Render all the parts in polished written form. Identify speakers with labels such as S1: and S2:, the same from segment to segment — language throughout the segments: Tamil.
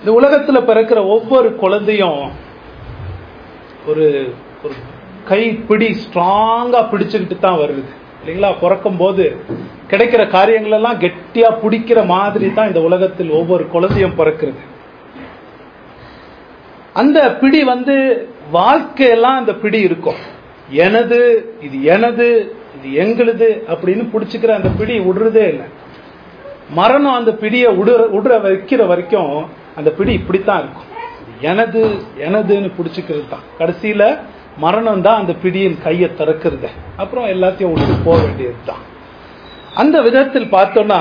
S1: இந்த உலகத்துல பிறக்கிற ஒவ்வொரு குழந்தையும் ஒரு ஒரு கைப்பிடி ஸ்ட்ராங்கா பிடிச்சுக்கிட்டு தான் வருது இல்லைங்களா? பிறக்கும் போது கிடைக்கிற காரியங்கள் எல்லாம் கெட்டியா பிடிக்கிற மாதிரி தான் இந்த உலகத்தில் ஒவ்வொரு குழந்தையும் பிறக்கிறது. அந்த பிடி வாழ்க்கையெல்லாம் அந்த பிடி இருக்கும். எனது, இது எனது, இது எங்களுது அப்படின்னு பிடிச்சுக்கிற அந்த பிடி விடுறதே இல்லை. மரணம் அந்த பிடியை விடுற வைக்கிற வரைக்கும் அந்த பிடி இப்படித்தான் இருக்கும். எனது எனதுன்னு பிடிச்சுக்கிறது தான். கடைசியில மரணம் தான் அந்த பிடியின் கையை திறக்கிறது. அப்புறம் எல்லாத்தையும் விட்டு போக வேண்டியது தான். அந்த விதத்தில் பார்த்தோம்னா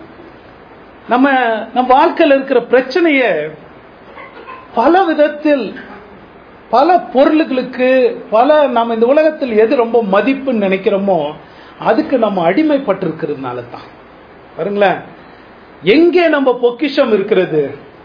S1: நம்ம வாழ்க்கையில் இருக்கிற பிரச்சனைய பல விதத்தில் பல பொருளுகளுக்கு நம்ம இந்த உலகத்தில் எது ரொம்ப மதிப்புன்னு நினைக்கிறோமோ அதுக்கு நம்ம அடிமைப்பட்டிருக்கிறதுனால தான். பாருங்களேன், எங்கே நம்ம பொக்கிஷம் இருக்கிறது?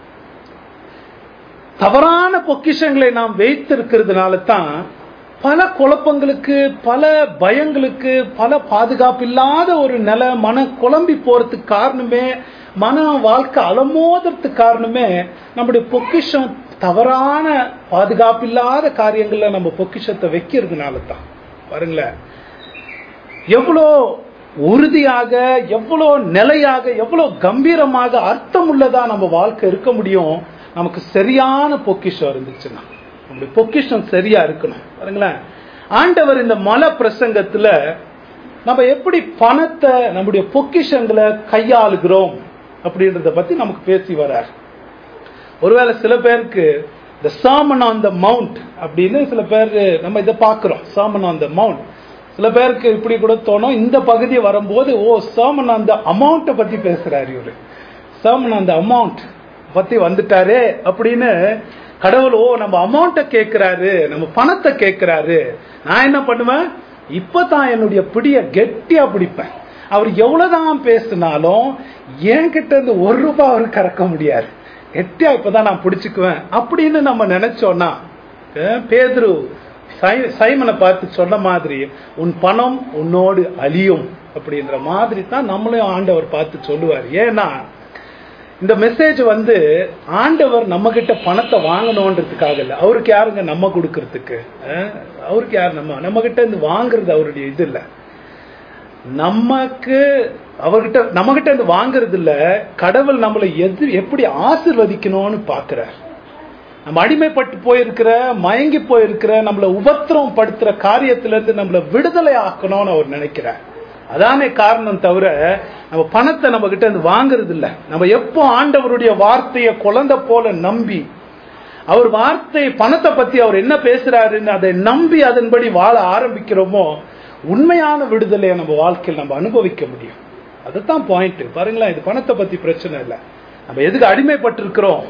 S1: தவறான பொக்கிஷங்களை நாம் வைத்திருக்கிறதுனால தான் பல குழப்பங்களுக்கு, பல பயங்களுக்கு, பல பாதுகாப்பு இல்லாத ஒரு மன குழம்பி போறதுக்கு காரணமே, மன வாழ்க்கை அலமோதறதுக்கு காரணமே நம்முடைய பொக்கிஷம் தவறான பாதுகாப்பு இல்லாத காரியங்கள்ல நம்ம பொக்கிஷத்தை வைக்கிறதுனால தான். பாருங்களேன், எவ்வளோ உறுதியாக, எவ்வளோ நிலையாக, எவ்வளோ கம்பீரமாக அர்த்தம் உள்ளதா நம்ம வாழ்க்கை இருக்க முடியும் நமக்கு சரியான பொக்கிஷம் இருந்துச்சுன்னா. நம்முடைய பொக்கிஷம் சரியா இருக்கணும். பாருங்களேன், ஆண்டவர் இந்த மலை பிரசங்கத்துல நம்ம எப்படி பணத்தை, நம்முடைய பொக்கிஷங்களை கையாளுகிறோம் அப்படின்றத பத்தி நமக்கு பேசி வர்றார். ஒருவேளை சில பேருக்கு இந்த Sermon on the Mount அப்படின்னு சில பேர் நம்ம இதை பார்க்கிறோம். Sermon on the Mount. சில பேருக்கு இப்படி கூட தோணும், இந்த பகுதி வரும்போது Sermon on the Amount பத்தி பேசுறாரு இவரு. Sermon on the Amount பத்தி வந்துட்டாரே அப்படின்னு கடவுள் நம்ம அமௌண்ட்டை கேட்கிறாரு, நம்ம பணத்தை கேட்கிறாரு. நான் என்ன பண்ணுவேன், இப்பதான் என்னுடைய பிடிய கெட்டியா பிடிப்பேன். அவர் எவ்வளவுதான் பேசினாலும் என்கிட்ட இருந்து ₹1 அவருக்கு கறக்க முடியாது. கெட்டியா இப்பதான் நான் பிடிச்சுக்குவேன் அப்படின்னு நம்ம நினைச்சோம்னா, பேதுரு சைமனை பார்த்து சொன்ன மாதிரி உன் பணம் உன்னோடு அழியும் அப்படின்ற மாதிரி தான் நம்மளையும் ஆண்டவர் பார்த்து சொல்லுவார். ஏன்னா இந்த மெசேஜ் ஆண்டவர் நம்ம கிட்ட பணத்தை வாங்கணும்ன்றதுக்காக இல்ல. அவருக்கு யாருங்க நம்ம கொடுக்கறதுக்கு? அவருக்கு யார் நம்ம கிட்ட இருந்து வாங்குறது அவருடைய இது இல்ல. நம்ம கிட்ட இருந்து வாங்குறது இல்ல. கடவுள் நம்மளை எப்படி ஆசீர்வதிக்கணும்னு பாக்குறார். நம்ம அடிமைப்பட்டு போயிருக்கிற, மயங்கி போயிருக்கிற, நம்மளை உபத்திரம் படுத்துற காரியத்துல இருந்து நம்மளை விடுதலை ஆக்கணும்னு அவர் நினைக்கிறார். அதானே காரணம் தவிர நம்ம பணத்தை நம்ம கிட்ட இருந்து வாங்குறது இல்ல. நம்ம எப்போ ஆண்டவருடைய வார்த்தையை குழந்தை போல நம்பி, அவர் வார்த்தை பணத்தை பத்தி அவர் என்ன பேசுறாருன்னு அதை நம்பி அதன்படி வாழ ஆரம்பிக்கிறோமோ உண்மையான விடுதலையை நம்ம வாழ்க்கையில் நம்ம அனுபவிக்க முடியும். அதுதான் பாயிண்ட். பாருங்களேன், இது பணத்தை பத்தி பிரச்சனை இல்லை. நம்ம எதுக்கு அடிமைப்பட்டிருக்கிறோம்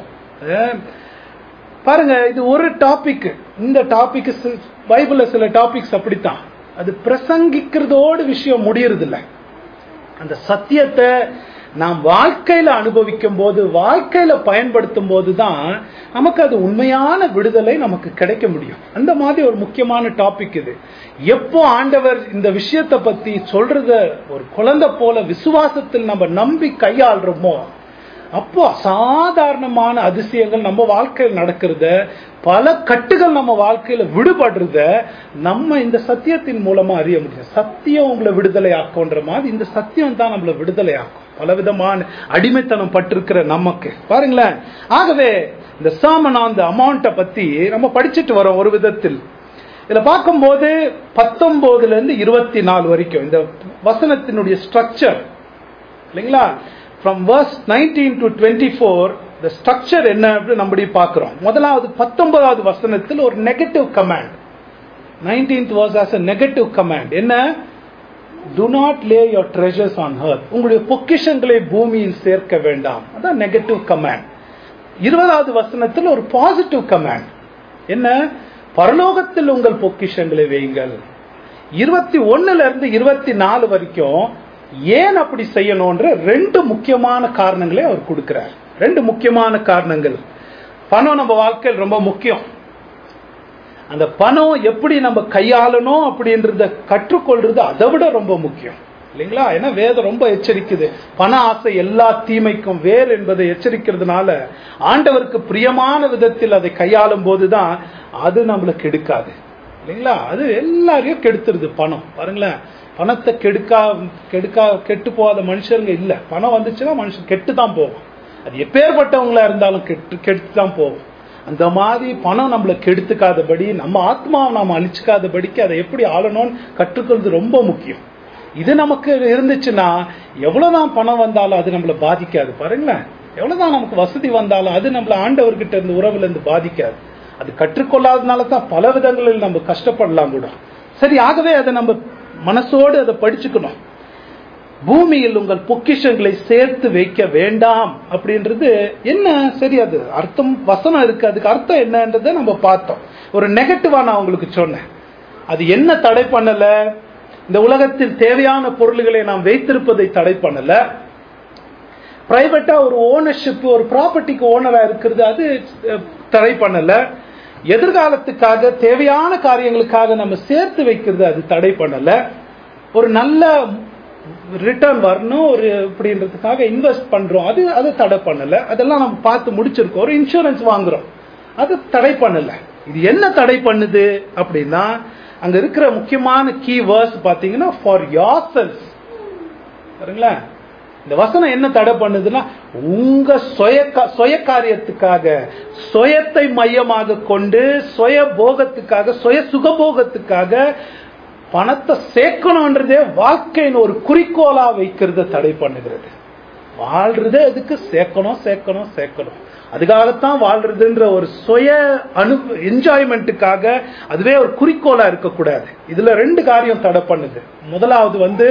S1: பாருங்க. இது ஒரு டாபிக். இந்த டாபிக் பைபிள்ல சில டாபிக்ஸ் அப்படித்தான். அது பிரசங்கிக்கிறதோடு விஷயம் முடியறது இல்லை. அந்த சத்தியத்தை நாம் வாழ்க்கையில அனுபவிக்கும் போது, வாழ்க்கையில பயன்படுத்தும் போதுதான் நமக்கு அது உண்மையான விடுதலை நமக்கு கிடைக்க முடியும். அந்த மாதிரி ஒரு முக்கியமான டாபிக் இது. எப்போ ஆண்டவர் இந்த விஷயத்தை பத்தி சொல்றத ஒரு குழந்தை போல விசுவாசத்தில் நம்ம நம்பி கையாளுறோமோ அப்போ அசாதாரணமான அதிசயங்கள் நம்ம வாழ்க்கையில் நடக்கிறத, பல கட்டுகள் நம்ம வாழ்க்கையில விடுபடுறத நம்ம இந்த சத்தியத்தின் மூலமா அறிய முடியும். சத்தியம் உங்களை விடுதலை ஆக்கும்ன்ற மாதிரி இந்த சத்தியம் தான் நம்மளை விடுதலை ஆக்கும் பலவிதமான அடிமைத்தனம் பட்டிருக்கிற நமக்கு. பாருங்களேன், ஆகவே இந்த Sermon on the Mount பத்தி நம்ம படிச்சுட்டு வரோம். ஒரு விதத்தில் இதுல பார்க்கும்போது 19 இருந்து 24 வரைக்கும் இந்த வசனத்தினுடைய ஸ்ட்ரக்சர் இல்லைங்களா, from verse 19 to 24 the structure என்ன அப்படின்னு நம்ம பார்க்கிறோம். முதலாவது 19வது வசனத்தில் ஒரு negative command. 19th verse as a negative command. என்ன? do not lay your treasures on earth. உங்களுடைய பொக்கிஷங்களை பூமியில் சேர்க்க வேண்டாம். அதான் நெகட்டிவ் கமாண்ட். 20வது வசனத்தில் ஒரு பாசிட்டிவ் கமாண்ட். என்ன? பரலோகத்தில் உங்கள் பொக்கிஷங்களை வையுங்கள். 21ல இருந்து 24 வரைக்கும் ஏன் அப்படி செய்யணும்ன்ற 2 முக்கியமான காரணங்களை அவர் கொடுக்கிறார். 2 முக்கியமான காரணங்கள். பணம் நம்ம வாழ்க்கையில் ரொம்ப முக்கியம். அந்த பணம் எப்படி நம்ம கையாளணும் அப்படின்றத கற்றுக்கொள்றது அதை விட ரொம்ப முக்கியம். இல்லைங்களா? ஏன்னா வேதம் ரொம்ப எச்சரிக்குது. பண ஆசை எல்லா தீமைக்கும் வேர் என்பதை எச்சரிக்கிறதுனால ஆண்டவருக்கு பிரியமான விதத்தில் அதை கையாளும் போதுதான் அது நம்மளுக்கு கெடுக்காது. இல்லைங்களா? அது எல்லாரையும் கெடுத்துருது பணம். பாருங்களேன், பணத்தை கெட்டு போகாத மனுஷருங்க இல்ல. பணம் வந்துச்சுன்னா மனுஷன் கெட்டு தான் போகும். அது எப்பேற்பட்டவங்களா இருந்தாலும் கெடுத்து தான் போகும். அந்த மாதிரி பணம் நம்மளை கெடுத்துக்காதபடி, நம்ம ஆத்மாவை நாம அழிச்சுக்காதபடிக்கு அதை எப்படி ஆளணும்னு கற்றுக்கிறது ரொம்ப முக்கியம். இது நமக்கு இருந்துச்சுன்னா எவ்வளவுதான் பணம் வந்தாலும் அது நம்மளை பாதிக்காது. பாருங்களேன், எவ்வளவுதான் நமக்கு வசதி வந்தாலும் அது நம்மள ஆண்டவர்கிட்ட இருந்து உறவுல இருந்து பாதிக்காது. அது கற்றுக்கொள்ளாதனால தான் பல விதங்களில் நம்ம கஷ்டப்படலாம் கூட. சரி, ஆகவே அதை நம்ம மனசோடு அதை படிச்சுக்கணும். பூமியில் உங்கள் பொக்கிஷங்களை சேர்த்து வைக்க வேண்டாம் அப்படின்றது என்ன? சரி, அது அர்த்தம் வசனம் இருக்கு, அதுக்கு அர்த்தம் என்னன்றதை நம்ம பார்த்தோம். ஒரு நெகட்டிவா நான் உங்களுக்கு சொன்னேன். அது என்ன தடை பண்ணல? இந்த உலகத்தில் தேவையான பொருள்களை நாம் வைத்திருப்பதை தடை பண்ணல. பிரைவேட்டா ஒரு ஓனர்ஷிப், ஒரு ப்ராப்பர்ட்டிக்கு ஓனரா இருக்கிறது அது தடை பண்ணல. எதிர்காலத்துக்காக தேவையான காரியங்களுக்காக நம்ம சேர்த்து வைக்கிறது அது தடை பண்ணல. ஒரு நல்ல ரிட்டர்ன் வரணும் ஒரு அப்படின்றதுக்காக இன்வெஸ்ட் பண்றோம், அது தடை பண்ணல. அதெல்லாம் நம்ம பார்த்து முடிச்சிருக்கோம். ஒரு இன்சூரன்ஸ் வாங்குறோம், அது தடை பண்ணல. இது என்ன தடை பண்ணுது அப்படின்னா, அங்க இருக்கிற முக்கியமான கீ வேர்ஸ் பாத்தீங்கன்னா ஃபார் yourselves. பாருங்களேன், இந்த வசனம் என்ன தடை பண்ணுதுன்னா, உங்க சுய காரியத்துக்காக, சுயத்தை மையமாக கொண்டு, சுய போகத்துக்காக, சுய சுகபோகத்துக்காக பணத்தை சேர்க்கணும்ன்றதே வாழ்க்கையின் ஒரு குறிக்கோளா வைக்கிறத தடை பண்ணுகிறது. வாழ்றதே அதுக்கு சேர்க்கணும் சேர்க்கணும் சேர்க்கணும், அதுக்காகத்தான் வாழ்றதுன்ற ஒரு சுய என்ஜாய்மெண்ட்டுக்காக அதுவே ஒரு குறிக்கோளா இருக்கக்கூடாது. இதுல ரெண்டு காரியம் தடை பண்ணுது. முதலாவது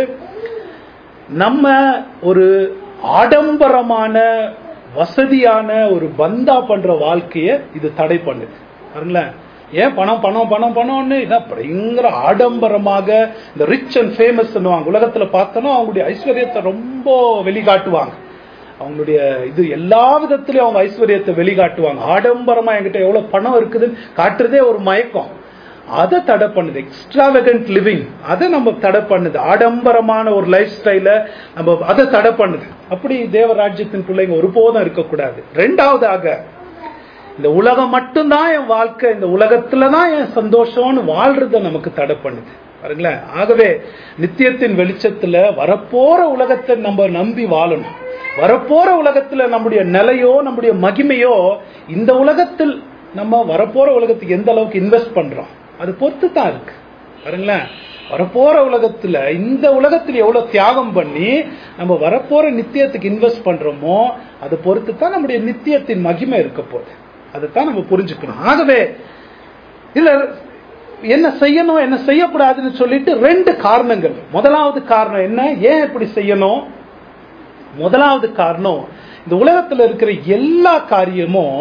S1: நம்ம ஒரு ஆடம்பரமான வசதியான ஒரு பந்தா பண்ற வாழ்க்கைய இது தடை பண்ணுது. பாருங்களேன், ஏன் பணம் பணம் பணம் பணம்னு இதான் பயங்கர ஆடம்பரமாக இந்த ரிச் அண்ட் ஃபேமஸ் உலகத்துல பார்த்தோன்னா அவங்களுடைய ஐஸ்வர்யத்தை ரொம்ப வெளிக்காட்டுவாங்க. அவங்களுடைய இது எல்லா விதத்திலயும் அவங்க ஐஸ்வர்யத்தை வெளிக்காட்டுவாங்க. ஆடம்பரமா என்கிட்ட எவ்வளவு பணம் இருக்குதுன்னு காட்டுறதே ஒரு மயக்கம். அதை தடை பண்ணுது. எக்ஸ்ட்ராவகன்ட் லிவிங் அதை நம்ம தடை பண்ணுது. ஆடம்பரமான ஒரு லைஃப் ஸ்டைல நம்ம அதை தடை பண்ணுது. அப்படி தேவராஜ்யத்தின் பிள்ளைங்க ஒருபோதும் இருக்கக்கூடாது. ரெண்டாவதாக, இந்த உலகம் மட்டும்தான் என் வாழ்க்கை, இந்த உலகத்துலதான் என் சந்தோஷம்னு வாழ்றத நமக்கு தடை பண்ணுது. பாருங்களேன், ஆகவே நித்தியத்தின் வெளிச்சத்துல வரப்போற உலகத்தை நம்ம நம்பி வாழணும். வரப்போற உலகத்துல நம்முடைய நிலையோ நம்முடைய மகிமையோ இந்த உலகத்தில் நம்ம வரப்போற உலகத்துக்கு எந்த அளவுக்கு இன்வெஸ்ட் பண்றோம் அது பொறுத்து தான் இருக்கு. பாருங்களேன், வரப்போற உலகத்துல இந்த உலகத்துல எவ்வளவு தியாகம் பண்ணி நம்ம வரப்போற நித்தியத்துக்கு இன்வெஸ்ட் பண்றோமோ அதை பொறுத்து தான் நம்முடைய நித்தியத்தின் மகிமை இருக்க போகுது. அதைத்தான் நம்ம புரிஞ்சுக்கணும். ஆகவே இதுல என்ன செய்யணும் என்ன செய்யக்கூடாதுன்னு சொல்லிட்டு ரெண்டு காரணங்கள். முதலாவது காரணம் என்ன, ஏன் இப்படி செய்யணும்? முதலாவது காரணம், இந்த உலகத்துல இருக்கிற எல்லா காரியமும்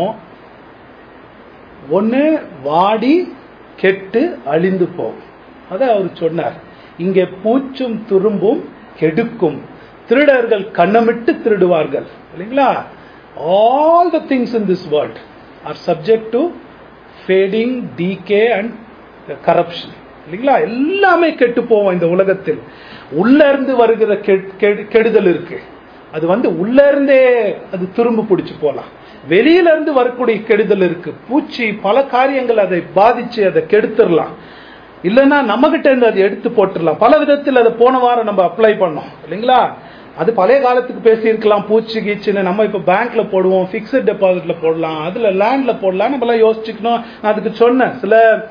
S1: ஒண்ணு வாடி கெட்டு அழிந்து போகும். அத அவர் சொன்னார், இங்கே பூச்சும் துரும்பும் கெடுக்கும், திருடர்கள் கண்ணமிட்டு திருடுவார்கள். இல்லைங்களா? All the things in this world are subject to fading, decay and corruption. இல்லைங்களா? எல்லாமே கெட்டு போவோம் இந்த உலகத்தில். உள்ள இருந்து வருகிற கெடுதல் இருக்கு, அது உள்ள இருந்தே அது துரும்பு பிடிச்சு போலாம். வெளியில இருந்து வரக்கூடிய கெடுதல் இருக்கு, பூச்சி பல காரியங்கள் அதை பாதிச்சு அதை கெடுத்துடலாம். இல்லைன்னா நம்ம கிட்ட இருந்து அதை எடுத்து போட்டுடலாம். பல விதத்தில் அதை போன வாரம் நம்ம அப்ளை பண்ணோம். இல்லைங்களா? அது பழைய காலத்துக்கு பேசி இருக்கலாம். பூச்சி கீச்சுன்னு நம்ம இப்ப பேங்க்ல போடுவோம், பிக்சட் டெபாசிட்ல போடலாம், அதுல லேண்ட்ல போடலாம். நம்ம எல்லாம் யோசிச்சுக்கணும். நான் அதுக்கு சொன்னேன், சில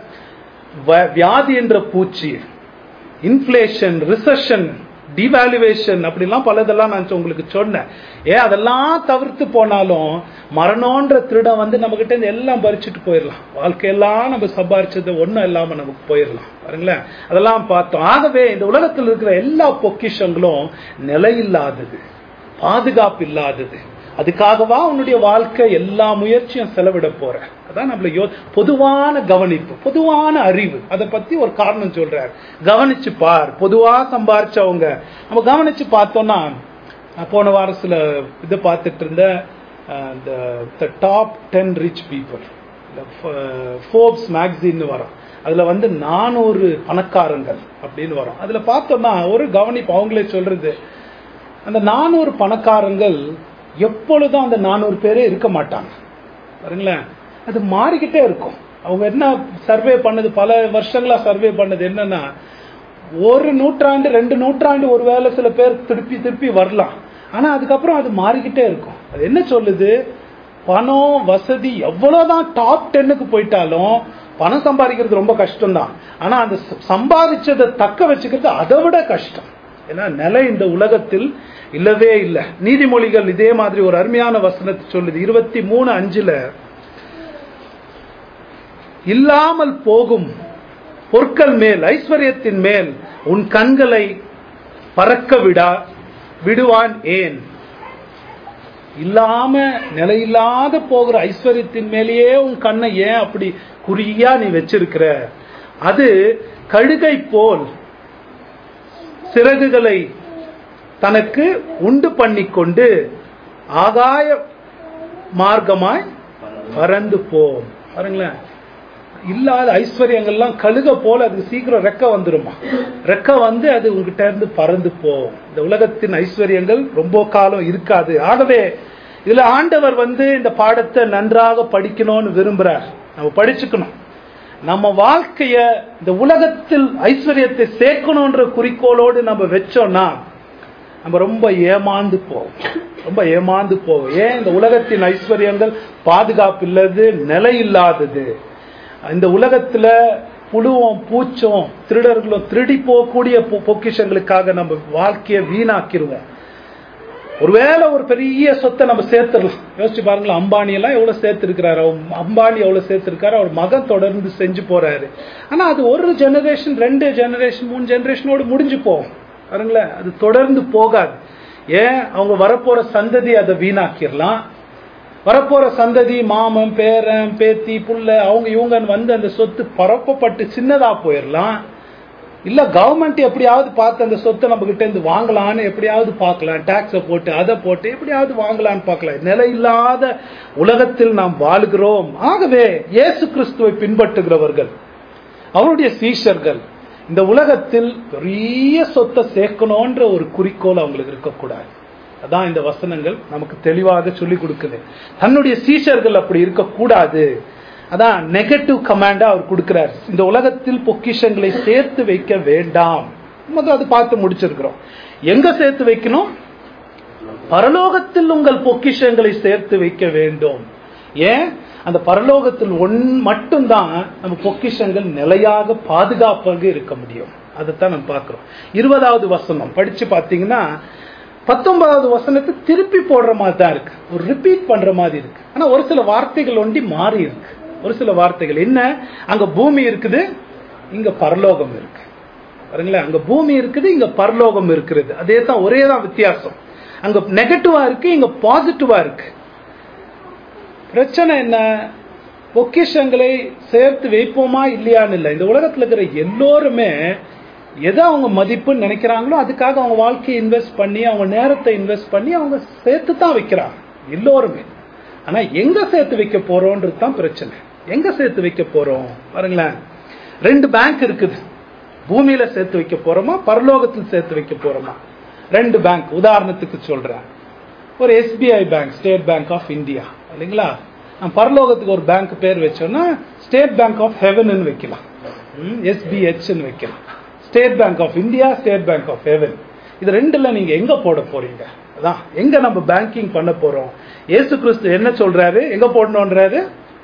S1: வியாதி என்ற பூச்சி, இன்ஃபிளேஷன், ரிசெஷன், டிவாலுவேஷன் அப்படிலாம் பலதெல்லாம் நான் உங்களுக்கு சொன்னேன். அதெல்லாம் தவிர்த்து போனாலும் மரணம்ன்ற திருடம் நம்ம கிட்ட இருந்து எல்லாம் பறிச்சுட்டு போயிடலாம். வாழ்க்கையெல்லாம் நம்ம சம்பாரிச்சது ஒன்னும் இல்லாம நமக்கு போயிடலாம். பாருங்களேன், அதெல்லாம் பார்த்தோம். ஆகவே இந்த உலகத்தில் இருக்கிற எல்லா பொக்கிஷங்களும் நிலையில்லாதது, பாதுகாப்பு இல்லாதது. அதுக்காகவா உன்னுடைய வாழ்க்கை எல்லா முயற்சியும் செலவிட போற? அதான் நம்மள பொதுவான கவனிப்பு, பொதுவான அறிவு. அதை பத்தி ஒரு காரணம் சொல்றாரு, கவனிச்சு பார். பொதுவா சம்பாரிச்சவங்க நம்ம கவனிச்சு பார்த்தோம்னா, போன வாரம் சில இதை பார்த்துட்டு இருந்த top 10 rich people Forbes magazine வரும். அதுல 400 பணக்காரங்கள் அப்படின்னு வரும். அதுல பார்த்தோம்னா ஒரு கவனிப்பு அவங்களே சொல்றது, அந்த 400 பணக்காரங்கள் எப்பொழுதும் அந்த 400 பேரே இருக்க மாட்டாங்க பாருங்களேன். அது மாறிக்கிட்டே இருக்கும். அவங்க என்ன சர்வே பண்ணது, பல வருஷங்களா சர்வே பண்ணது என்னன்னா, ஒரு நூற்றாண்டு 2 நூற்றாண்டு ஒருவேளை சில பேர் திருப்பி வரலாம், ஆனா அதுக்கப்புறம் அது மாறிக்கிட்டே இருக்கும். அது என்ன சொல்லுது, பணம் வசதி எவ்வளவுதான் டாப் 10க்கு போயிட்டாலும் பணம் சம்பாதிக்கிறது ரொம்ப கஷ்டம் தான், ஆனா அந்த சம்பாதிச்சதை தக்க வச்சுக்கிறது அதை விட கஷ்டம். ஏன்னா நிலை இந்த உலகத்தில் இல்லவே இல்லை. நீதிமொழிகள் இதே மாதிரி ஒரு அருமையான வசனத்தை சொல்லுது 23:5, இல்லாமல் போகும் பொருட்கள் மேல் ஐஸ்வர்யத்தின் மேல் உன் கண்களை பறக்க விடுவான் ஏன். இல்லாம நிலையில்லாத போகிற ஐஸ்வர்யத்தின் மேலேயே உன் கண்ணை ஏன் அப்படி குறியா நீ வச்சிருக்கிற? அது கழுகை போல் சிறகுகளை தனக்கு உண்டு பண்ணிக்கொண்டு ஆகாய மார்க்கமாய் பறந்து போம். பாருங்களேன், இல்லாத ஐஸ்வர்யங்கள்லாம் கழுக போல அதுக்கு சீக்கிரம் ரெக்க வந்துருமா, ரெக்க வந்து அது உங்ககிட்ட இருந்து பறந்து போகும். இந்த உலகத்தின் ஐஸ்வர்யங்கள் ரொம்ப காலம் இருக்காது. ஆகவே இதுல ஆண்டவர் இந்த பாடத்தை நன்றாக படிக்கணும்னு விரும்புறார். நம்ம படிச்சுக்கணும். நம்ம வாழ்க்கைய இந்த உலகத்தில் ஐஸ்வர்யத்தை சேர்க்கணும்ன்ற குறிக்கோளோடு நம்ம வச்சோம்னா நம்ம ரொம்ப ஏமாந்து போவோம். ஏன்? இந்த உலகத்தின் ஐஸ்வர்யங்கள் பாதுகாப்பு இல்லது, நிலை இல்லாதது. இந்த உலகத்துல புழுவும் பூச்சும் திருடர்களும் திருடி போகக்கூடிய பொக்கிஷங்களுக்காக நம்ம வாழ்க்கையை வீணாக்கிடுவோம். ஒருவேளை ஒரு பெரிய சொத்தை நம்ம சேர்த்துடலாம். யோசிச்சு பாருங்களேன், அம்பானி எல்லாம் எவ்வளவு சேர்த்திருக்கிறாரு, அம்பானி எவ்வளவு சேர்த்திருக்காரு, அவர் மகன் தொடர்ந்து செஞ்சு போறாரு. ஆனா அது ஒரு ஜெனரேஷன் 2 ஜெனரேஷன் 3 ஜெனரேஷனோடு முடிஞ்சு போகும் பாருங்களேன், அது தொடர்ந்து போகாது. ஏன்? அவங்க வரப்போற சந்ததி அதை வீணாக்கிடலாம். வரப்போற சந்ததி மாமன் பேரன் பேத்தி புள்ள அவங்க இவங்க அந்த சொத்து பரப்பப்பட்டு சின்னதா போயிடலாம். இல்ல கவர்மெண்ட் எப்படியாவது பார்த்து அந்த சொத்தை நம்ம கிட்ட இருந்து வாங்கலான்னு எப்படியாவது பார்க்கலாம், டாக்ஸ போட்டு அதை போட்டு எப்படியாவது வாங்கலான்னு பார்க்கலாம். நிலையில்லாத உலகத்தில் நாம் வாழ்கிறோம். ஆகவே இயேசு கிறிஸ்துவை பின்பற்றுகிறவர்கள், அவருடைய சீஷர்கள், இந்த உலகத்தில் பெரிய சொத்தை சேர்க்கணும்ன்ற ஒரு குறிக்கோள் அவங்களுக்கு இருக்கக்கூடாது. அதான் இந்த வசனங்கள் நமக்கு தெளிவாக சொல்லிக் கொடுக்குது. தன்னுடைய சீஷர்கள் அப்படி இருக்கக்கூடாது. அதான் நெகட்டிவ் கமாண்டா அவர் கொடுக்கிறார். இந்த உலகத்தில் பொக்கிஷங்களை சேர்த்து வைக்க வேண்டாம். அது பார்த்து முடிச்சிருக்கிறோம். எங்க சேர்த்து வைக்கணும்? பரலோகத்தில் உங்கள் பொக்கிஷங்களை சேர்த்து வைக்க வேண்டும். ஏன்? அந்த பரலோகத்தில் மட்டும்தான் நம்ம பொக்கிஷங்கள் நிலையாக பாதுகாப்பாக இருக்க முடியும். அதைத்தான் நம்ம பார்க்கிறோம். 20வது வசனம் படிச்சு பார்த்தீங்கன்னா 19வது வசனத்தை திருப்பி போடுற மாதிரி தான் இருக்கு, ஒரு ரிப்பீட் பண்ற மாதிரி இருக்கு. ஆனா ஒரு சில வார்த்தைகள் ஒண்டி மாறி இருக்கு. ஒரு சில வார்த்தைகள் என்ன, அங்க பூமி இருக்குது, இங்க பரலோகம் இருக்கு. பாருங்களேன், அங்க பூமி இருக்குது, இங்க பரலோகம் இருக்கிறது. அதே தான், ஒரே தான் வித்தியாசம். அங்க நெகட்டிவா இருக்கு, இங்க பாசிட்டிவா இருக்கு. பிரச்சனை என்ன? பொக்கிஷங்களை சேர்த்து வைப்போமா இல்லையான்னு இல்லை. இந்த உலகத்துல இருக்கிற எல்லோருமே எதை அவங்க மதிப்புன்னு நினைக்கிறாங்களோ அதுக்காக அவங்க வாழ்க்கையை இன்வெஸ்ட் பண்ணி, அவங்க நேரத்தை இன்வெஸ்ட் பண்ணி அவங்க சேர்த்து தான் வைக்கிறாங்க எல்லோருமே. ஆனா எங்க சேர்த்து வைக்க போறோம்ன்றது தான் பிரச்சனை. எங்க சேர்த்து வைக்க போறோம்? பாருங்களேன், 2 பேங்க் இருக்குது. பூமியில சேர்த்து வைக்க போறோமா, பரலோகத்தில் சேர்த்து வைக்க போறோமா? 2 பேங்க் உதாரணத்துக்கு சொல்றேன். ஒரு SBI bank, state bank of India இல்லைங்களா. நம்ம பரலோகத்துக்கு ஒரு பேங்க் பேர் வச்சோம்னா ஸ்டேட் பேங்க் ஆஃப் ஹெவன் வைக்கலாம், SBH வைக்கலாம். State bank of India, state bank of heaven. இது 2ல நீங்க எங்க போட போறீங்க? அதான் எங்க நம்ம பேங்கிங் பண்ண போறோம். இயேசு கிறிஸ்து என்ன சொல்றாரு, எங்க போடணும்ன்றாரு?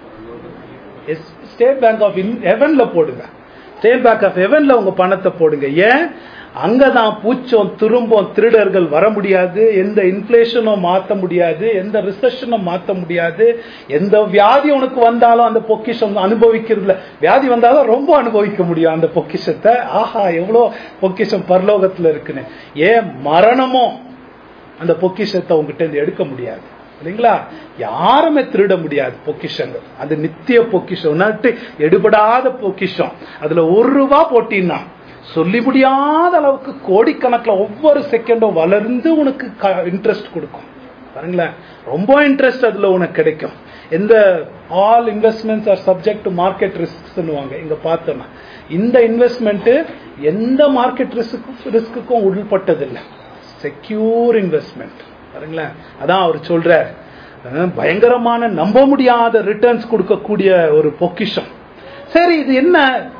S1: ஸ்டேட் பேங்க் ஆஃப் ஹெவன்ல போடுங்க. ஸ்டேட் பேங்க் ஆஃப் ஹெவன்ல உங்க பணத்தை போடுங்க. ஏன்? அங்கதான் பூச்சம் திரும்பம் திருடர்கள் வர முடியாது, எந்த இன்ஃபிளேஷனும் மாற்ற முடியாது, எந்த ரிசெஷனும் மாற்ற முடியாது. எந்த வியாதி உனக்கு வந்தாலும் அந்த பொக்கிஷம் அனுபவிக்கிறதுல, வியாதி வந்தாலும் ரொம்ப அனுபவிக்க முடியும் அந்த பொக்கிஷத்தை. ஆஹா, எவ்வளோ பொக்கிஷம் பரலோகத்துல இருக்குன்னு. ஏன்? மரணமும் அந்த பொக்கிஷத்தை உங்ககிட்ட இருந்து எடுக்க முடியாது இல்லைங்களா. யாருமே திருட முடியாது பொக்கிஷங்கள். அது நித்திய பொக்கிஷம், நட்டு எடுபடாத பொக்கிஷம். அதுல ₹1 போட்டீங்கன்னா சொல்லி முடியாத அளவுக்கு கோடிக்கணக்கில் ஒவ்வொரு செகண்டும் வளர்ந்து உனக்கு இன்ட்ரெஸ்ட் கொடுக்கும். பாருங்களேன், ரொம்ப இன்ட்ரெஸ்ட் அதுல உனக்கு கிடைக்கும். எந்த all investments are subject to market risk சொல்லுவாங்க. இங்க பார்த்தோம்னா இந்த இன்வெஸ்ட்மெண்ட் எந்த மார்க்கெட் ரிஸ்க்குக்கும் உட்பட்டதில்லை. செக்யூர் இன்வெஸ்ட்மெண்ட் பாருங்களேன். அதான் அவர் சொல்றார், பயங்கரமான நம்ப முடியாத ரிட்டர்ன்ஸ் கொடுக்கக்கூடிய ஒரு பொக்கிஷம். சரி, இது என்ன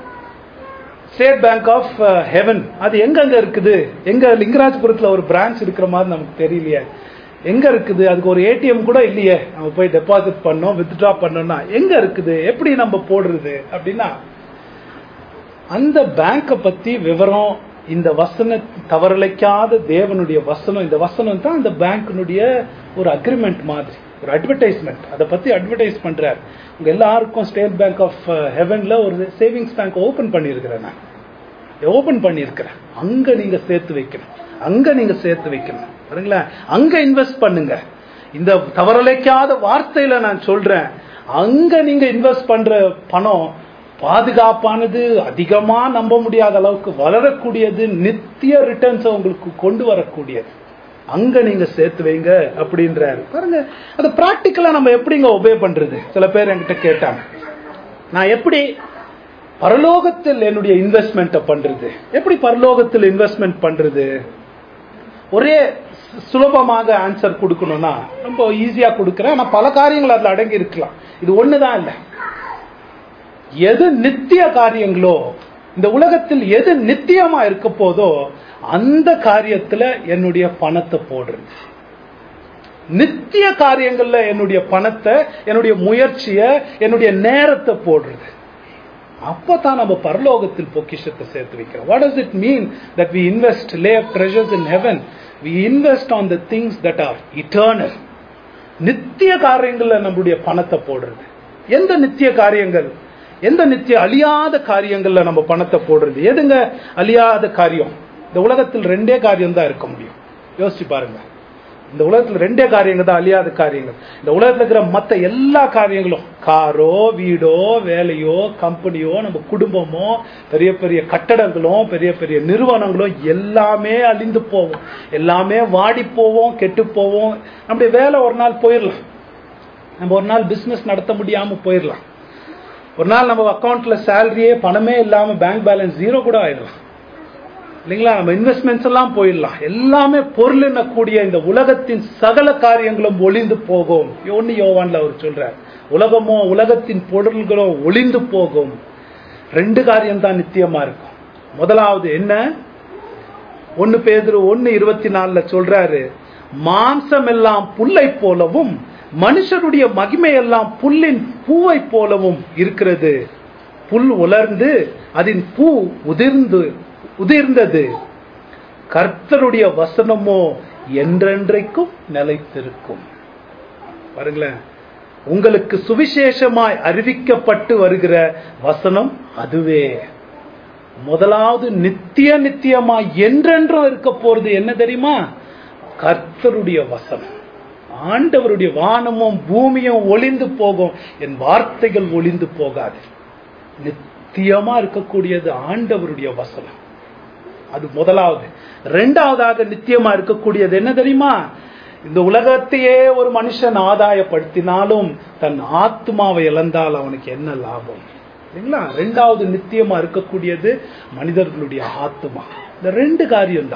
S1: ஸ்டேட் பேங்க் ஆஃப் ஹெவன்? அது எங்க இருக்குது? எங்க லிங்கராஜபுரத்துல ஒரு பிரான்ச் இருக்கிற மாதிரி நமக்கு தெரியலையே. எங்க இருக்குது? அதுக்கு ஒரு ஏடிஎம் கூட இல்லையே. நம்ம போய் டெபாசிட் பண்ணோம், வித்ட்ரா பண்ணோம்னா எங்க இருக்குது? எப்படி நம்ம போடுறது அப்படின்னா, அந்த பேங்கை பத்தி விவரம் இந்த வசன தவறலைக்காத தேவனுடைய வசனம். இந்த வசனம் தான் அந்த பேங்கினுடைய ஒரு அக்ரிமெண்ட் மாதிரி, ஒரு அட்வர்டைஸ்மெண்ட். அதை பத்தி அட்வர்டைஸ் பண்றார். உங்க எல்லாருக்கும் ஸ்டேட் பேங்க் ஆஃப் ஹெவன்ல ஒரு சேவிங்ஸ் பேங்க் ஓபன் பண்ணியிருக்கிறேன். நான் ஓபன் பண்ணியிருக்கிறேன். அங்க நீங்க சேர்த்து வைக்கணும், அங்க நீங்க சேர்த்து வைக்கணும். பாருங்களேன், அங்க இன்வெஸ்ட் பண்ணுங்க. இந்த தவறலைக்காத வார்த்தையில நான் சொல்றேன், அங்க நீங்க இன்வெஸ்ட் பண்ற பணம் பாதுகாப்பானது, அதிகமா நம்ப முடியாத அளவுக்கு வளரக்கூடியது, நித்திய ரிட்டர்ன்ஸ் உங்களுக்கு கொண்டு வரக்கூடியது. அங்க நீங்க சேர்த்து வைங்க அப்படின்றாரு. பாருங்க, அது பிராக்டிக்கலா நம்ம எப்படிங்க ஒபே பண்றது? சில பேர் என்கிட்ட கேட்டாங்க, நான் எப்படி பரலோகத்தில் என்னுடைய இன்வெஸ்ட்மெண்ட் பண்றது? எப்படி பரலோகத்தில் இன்வெஸ்ட்மெண்ட் பண்றது? ஒரே சுலபமாக ஆன்சர் கொடுக்கணும்னா ரொம்ப ஈஸியா கொடுக்கிறேன். ஆனா பல காரியங்கள் அதுல அடங்கி இருக்கலாம். இது ஒண்ணுதான் இல்ல. எது நித்திய காரியங்களோ, இந்த உலகத்தில் எது நித்தியமா இருக்க போதோ அந்த காரியத்துல என்னுடைய பணத்தை போடுறது. நித்திய காரியங்கள்ல என்னுடைய பணத்தை, என்னுடைய முயற்சிய, என்னுடைய நேரத்தை போடுறது. அப்பதான் நம்ம பரலோகத்தில் பொக்கிஷத்தை சேர்த்து வைக்கிறோம். What does it mean that we invest, lay up treasures in heaven? We invest on the things that are eternal. நித்திய காரியங்கள்ல நம்முடைய பணத்தை போடுறது. எந்த நித்திய காரியங்கள்? எந்த நித்திய அழியாத காரியங்கள்ல நம்ம பணத்தை போடுறது? எதுங்க அழியாத காரியம்? இந்த உலகத்தில் ரெண்டே காரியம் தான் இருக்க முடியும். யோசிச்சு பாருங்க. இந்த உலகத்துல ரெண்டே காரியங்கள் தான் அழியாத காரியங்கள். இந்த உலகத்துல இருக்கிற மத்த எல்லா காரியங்களும், காரோ, வீடோ, வேலையோ, கம்பெனியோ, நம்ம குடும்பமோ, பெரிய பெரிய கட்டடங்களோ, பெரிய பெரிய நிறுவனங்களோ எல்லாமே அழிந்து போவோம். எல்லாமே வாடி போவோம், கெட்டு போவோம். நம்முடைய வேலை ஒரு நாள் போயிடலாம். நம்ம ஒரு நாள் பிசினஸ் நடத்த முடியாம போயிடலாம். ஒரு நாள் நம்ம அக்கௌண்ட்ல சேலரியே பணமே இல்லாம பேங்க் பேலன்ஸ் ஜீரோ கூட ஆயிடலாம் இல்லைங்களா? நம்ம இன்வெஸ்ட்மெண்ட்ஸ் எல்லாம் போயிடலாம். எல்லாமே பொருள் கூடிய இந்த உலகத்தின் சகல காரியங்களும் ஒளிந்து போகும். யோவான்ல அவர் சொல்றார், உலகமோ உலகத்தின் பொருள்களோ ஒளிந்து போகும். ரெண்டு காரியம் தான் நித்தியமா இருக்கும். முதலாவது என்ன? 1 பேதுரு 1:24 சொல்றாரு, மாம்சம் எல்லாம் புல்லை போலவும் மனுஷருடைய மகிமை எல்லாம் புல்லின் பூவை போலவும் இருக்கிறது. புல் உலர்ந்து அதன் பூ உதிர்ந்தது, கர்த்தருடைய வசனமோ என்றென்றைக்கும் நிலைத்திருக்கும். பாருங்களேன், உங்களுக்கு சுவிசேஷமாய் அறிவிக்கப்பட்டு வருகிற வசனம் அதுவே. முதலாவது நித்தியமாய் என்றென்றும் இருக்க போறது என்ன தெரியுமா? கர்த்தருடைய வசனம். ஆண்டவருடைய வானமும் பூமியும் ஒளிந்து போகும், என் வார்த்தைகள் ஒளிந்து போகாது. நித்தியமா இருக்கக்கூடியது ஆண்டவருடைய வசனம். அது முதலாவது. இரண்டாவதாக நித்தியமா இருக்கக்கூடியது என்ன தெரியுமா? இந்த உலகத்தையே ஒரு மனுஷன் ஆதாயப்படுத்தினாலும் தன் ஆத்மாவை இழந்தால் அவனுக்கு என்ன லாபம்? இல்லைங்களா? இரண்டாவது நித்தியமா இருக்கக்கூடியது மனிதர்களுடைய ஆத்மா. இந்த ரெண்டு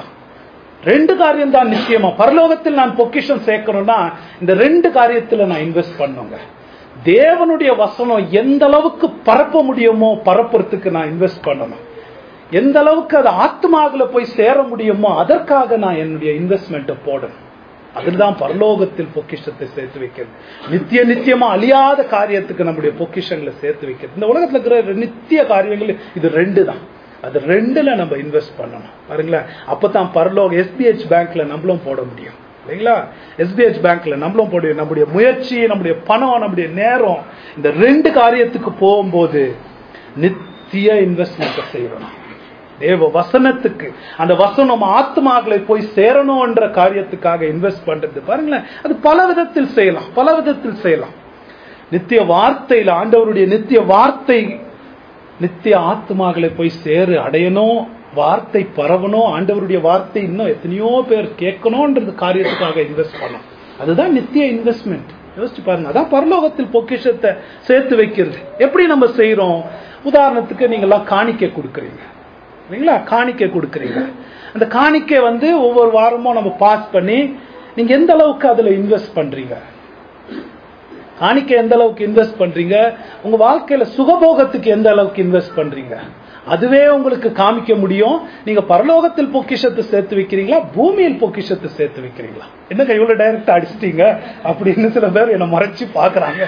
S1: காரியம் தான் நிச்சயமா. பரலோகத்தில் நான் பொக்கிஷம் சேர்க்கணும்னா இந்த ரெண்டு காரியத்துல நான் இன்வெஸ்ட் பண்ணுங்க. தேவனுடைய வசனம் எந்த அளவுக்கு பரப்ப முடியுமோ பரப்புறதுக்கு நான் இன்வெஸ்ட் பண்ணணும். எந்த அளவுக்கு அது ஆத்மாவுல போய் சேர முடியுமோ அதற்காக நான் என்னுடைய இன்வெஸ்ட்மெண்ட்டை போடணும். அதுதான் பரலோகத்தில் பொக்கிஷத்தை சேர்த்து வைக்கிறது. நித்தியமா அழியாத காரியத்துக்கு நம்முடைய பொக்கிஷங்களை சேர்த்து வைக்கிறது. இந்த உலகத்துல இருக்கிற நித்திய காரியங்கள் இது ரெண்டு தான். அது ரெண்டுல நம்ம இன்வெஸ்ட் பண்ணணும். பாருங்களேன், அப்பதான் பரலோக SBH பேங்க்ல நம்மளும் போட முடியும் இல்லைங்களா? SBH பேங்க்ல நம்மளும் போட, நம்முடைய முயற்சி, நம்முடைய பணம், நம்முடைய நேரம் இந்த ரெண்டு காரியத்துக்கு போகும்போது நித்திய இன்வெஸ்ட்மெண்ட் செய்யணும். தேவ வசனத்துக்கு, அந்த வசனம் ஆத்மாக்களை போய் சேரணும் என்ற காரியத்துக்காக இன்வெஸ்ட் பண்றது. பாருங்களேன், அது பல விதத்தில் செய்யலாம். நித்திய வார்த்தையில ஆண்டவருடைய நித்திய வார்த்தை, நித்திய ஆத்மாக்களை போய் அடையணும், வார்த்தை பரவணும், ஆண்டவருடைய வார்த்தை இன்னும் எத்தனையோ பேர் கேட்கணும்ன்றது காரியத்துக்காக இன்வெஸ்ட் பண்ணணும். அதுதான் நித்திய இன்வெஸ்ட்மெண்ட். யோசிச்சு பாருங்க. அதான் பரலோகத்தில் பொக்கிஷத்தை சேர்த்து வைக்கிறது. எப்படி நம்ம செய்யறோம்? உதாரணத்துக்கு நீங்க எல்லாம் காணிக்கை கொடுக்குறீங்க இல்லைங்களா? காணிக்கை கொடுக்குறீங்க. அந்த காணிக்கை ஒவ்வொரு வாரமும் நம்ம பாஸ் பண்ணி நீங்க எந்த அளவுக்கு அதுல இன்வெஸ்ட் பண்றீங்க? காணிக்கை எந்த அளவுக்கு இன்வெஸ்ட் பண்றீங்க? உங்க வாழ்க்கையில சுகபோகத்துக்கு எந்த அளவுக்கு இன்வெஸ்ட் பண்றீங்க? அதுவே உங்களுக்கு காமிக்க முடியும். நீங்க பரலோகத்தில் பொக்கிஷத்தை சேர்த்து வைக்கிறீங்களா, பூமியில் பொக்கிஷத்தை சேர்த்து வைக்கிறீங்களா? என்னங்க இவ்வளவு டைரக்டா அடிச்சிட்டீங்க அப்படின்னு சில பேர் என்ன மறைச்சு பாக்குறாங்க.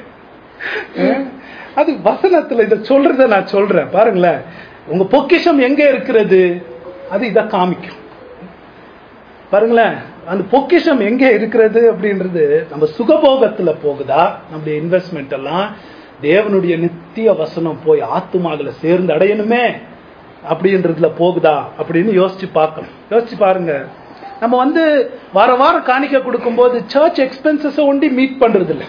S1: அது வசனத்துல இத சொல்றத நான் சொல்றேன் பாருங்களேன். உங்க பொக்கிஷம் எங்க இருக்கிறது அது இத காமிக்கும் பாருங்களேன். அந்த பொக்கிஷம் எங்க இருக்கிறது அப்படின்றது நம்ம சுகபோகத்துல போகுதா, நம்முடைய இன்வெஸ்ட்மெண்ட் எல்லாம் தேவனுடைய நித்திய வசனம் போய் ஆத்துமாதுல சேர்ந்து அடையணுமே அப்படின்றதுல போகுதா அப்படின்னு யோசிச்சு பார்க்கணும். யோசிச்சு பாருங்க. நம்ம வார வாரம் காணிக்கை கொடுக்கும் போது சர்ச் எக்ஸ்பென்சஸ் ஒண்டி மீட் பண்றது இல்ல.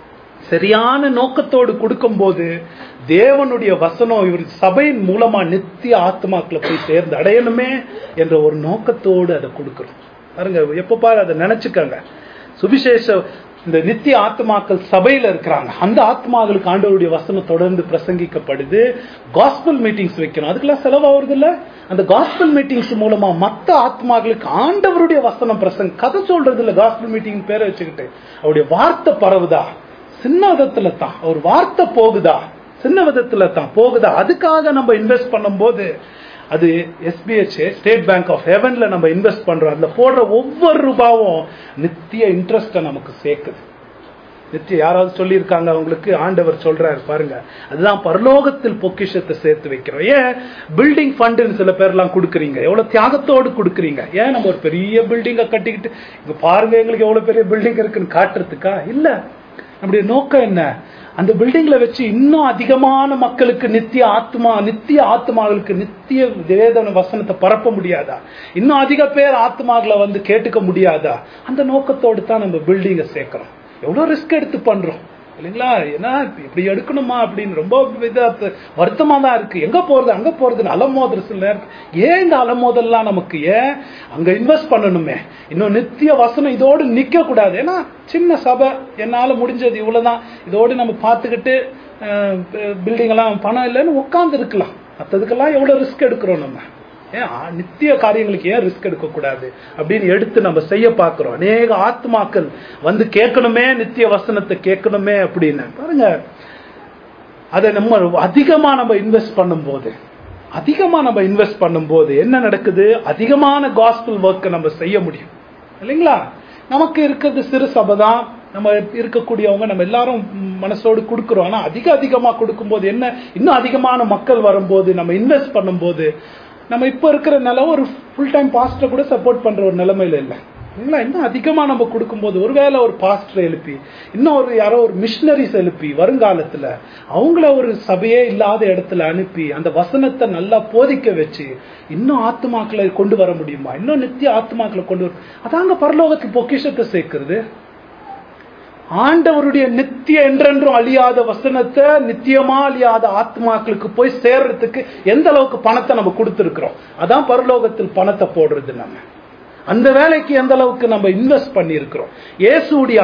S1: சரியான நோக்கத்தோடு கொடுக்கும் போது தேவனுடைய வசனம் இவர் சபையின் மூலமா நித்திய ஆத்மாக்களை போய் சேர்ந்து அடையணுமே என்ற ஒரு நோக்கத்தோடு அதை கொடுக்கிறோம் பாருங்க. எப்ப பாரு அதை நினைச்சுக்கங்க. சுவிசேஷ இந்த நித்திய ஆத்மாக்கள் சபையில இருக்கிறாங்க. அந்த ஆத்மாக்களுக்கு ஆண்டவருடைய வசனம் தொடர்ந்து பிரசங்கிக்கப்படுது. காஸ்பல் மீட்டிங்ஸ் வைக்கணும், அதுக்கெல்லாம் செலவாகிறது இல்ல. அந்த காஸ்பல் மீட்டிங்ஸ் மூலமா மத்த ஆத்மாக்களுக்கு ஆண்டவருடைய வசனம் கதை சொல்றது இல்ல. காஸ்பல் மீட்டிங் பேரை வச்சுக்கிட்டு அவருடைய வார்த்தை பரவுதா? சின்ன விதத்துல தான் அவர் வார்த்தை போகுதா? சின்ன விதத்துல தான் போகுதா? அதுக்காக நம்ம இன்வெஸ்ட் பண்ணும் போது அது SBH ஸ்டேட் பேங்க் ஆஃப் ஹெவன்ல நம்ம இன்வெஸ்ட் பண்றோம். அதுல போடுற ஒவ்வொரு ரூபாவும் நித்திய இன்ட்ரெஸ்ட நமக்கு சேர்க்குது. நித்திய யாராவது சொல்லியிருக்காங்க அவங்களுக்கு? ஆண்டவர் சொல்றாரு பாருங்க. அதுதான் பரலோகத்தில் பொக்கிஷத்தை சேர்த்து வைக்கிறோம். ஏன் பில்டிங் ஃபண்டுன்னு சில பேர் எல்லாம் கொடுக்குறீங்க? எவ்வளவு தியாகத்தோடு கொடுக்குறீங்க. ஏன் நம்ம ஒரு பெரிய பில்டிங்கை கட்டிக்கிட்டு இங்க பாருங்க எங்களுக்கு எவ்வளவு பெரிய பில்டிங் இருக்குன்னு காட்டுறதுக்கா? இல்ல. நம்முடைய நோக்கம் என்ன? அந்த பில்டிங்ல வச்சு இன்னும் அதிகமான மக்களுக்கு நித்திய ஆத்மாக்களுக்கு நித்திய வேதன வசனத்தை பரப்ப முடியாதா? இன்னும் அதிக பேர் ஆத்மாக்களை கேட்டுக்க முடியாதா? அந்த நோக்கத்தோடு தான் நம்ம பில்டிங்கை சேர்க்கிறோம். எவ்வளவு ரிஸ்க் எடுத்து பண்றோம் இல்லைங்களா? ஏன்னா இப்படி எடுக்கணுமா அப்படின்னு ரொம்ப வருத்தமா தான் இருக்கு. எங்க போறது அங்க போறதுன்னு அலமோதல் சில நேரம். ஏன் இந்த அலமோதல்லாம் நமக்கு? ஏன் அங்க இன்வெஸ்ட் பண்ணணுமே? இன்னும் நித்திய வசனம் இதோடு நிக்க கூடாது. ஏன்னா சின்ன சபை, என்னால முடிஞ்சது இவ்வளவுதான், இதோடு நம்ம பார்த்துக்கிட்டு பில்டிங் எல்லாம் பணம் இல்லைன்னு உட்கார்ந்து இருக்கலாம். மற்றதுக்கெல்லாம் எவ்வளவு ரிஸ்க் எடுக்கிறோம் நம்ம. ஏன் நித்திய காரியங்களுக்கு ஏன் ரிஸ்க் எடுக்க கூடாது அப்படின்னு எடுத்து நம்ம செய்ய பார்க்கிறோம். அநேக ஆத்மாக்கள் கேட்கணுமே, நித்திய வசனத்தை கேட்கணுமே அப்படின்னு பாருங்க. அதை நம்ம அதிகமா நம்ம இன்வெஸ்ட் பண்ணும்போது என்ன நடக்குது? அதிகமான காஸ்பல் ஒர்க்கை நம்ம செய்ய முடியும் இல்லைங்களா? நமக்கு இருக்கிறது சிறு சபை தான். நம்ம இருக்கக்கூடியவங்க நம்ம எல்லாரும் மனசோடு கொடுக்கிறோம். ஆனா அதிகமா கொடுக்கும்போது என்ன, இன்னும் அதிகமான மக்கள் வரும்போது நம்ம இன்வெஸ்ட் பண்ணும்போது நம்ம இப்ப இருக்கிற நிலை ஒரு ஃபுல் டைம் பாஸ்டரை கூட சப்போர்ட் பண்ற ஒரு நிலைமையில இல்லை. இன்னும் அதிகமா நம்ம கொடுக்கும்போது ஒருவேளை ஒரு பாஸ்டரை எழுப்பி, இன்னும் யாரோ ஒரு மிஷனரிஸ் எழுப்பி, வருங்காலத்துல அவங்கள ஒரு சபையே இல்லாத இடத்துல அனுப்பி அந்த வசனத்தை நல்லா போதிக்க வச்சு இன்னும் ஆத்மாக்களை கொண்டு வர முடியுமா? இன்னும் நித்திய ஆத்மாக்களை கொண்டு வர, அதாங்க பரலோகத்தில் பொக்கிஷத்தை சேர்க்கிறது. ஆண்டவருடைய நித்திய என்றென்றும் அழியாத வசனத்தை நித்தியமா அழியாத ஆத்மாக்களுக்கு போய் சேர்றதுக்கு எந்த அளவுக்கு பணத்தை நம்ம கொடுத்திருக்கிறோம். அதான் பரலோகத்தில் பணத்தை போடுறது. நம்ம அந்த வேலைக்கு எந்த அளவுக்கு நம்ம இன்வெஸ்ட் பண்ணி இருக்கிறோம். இயேசுடைய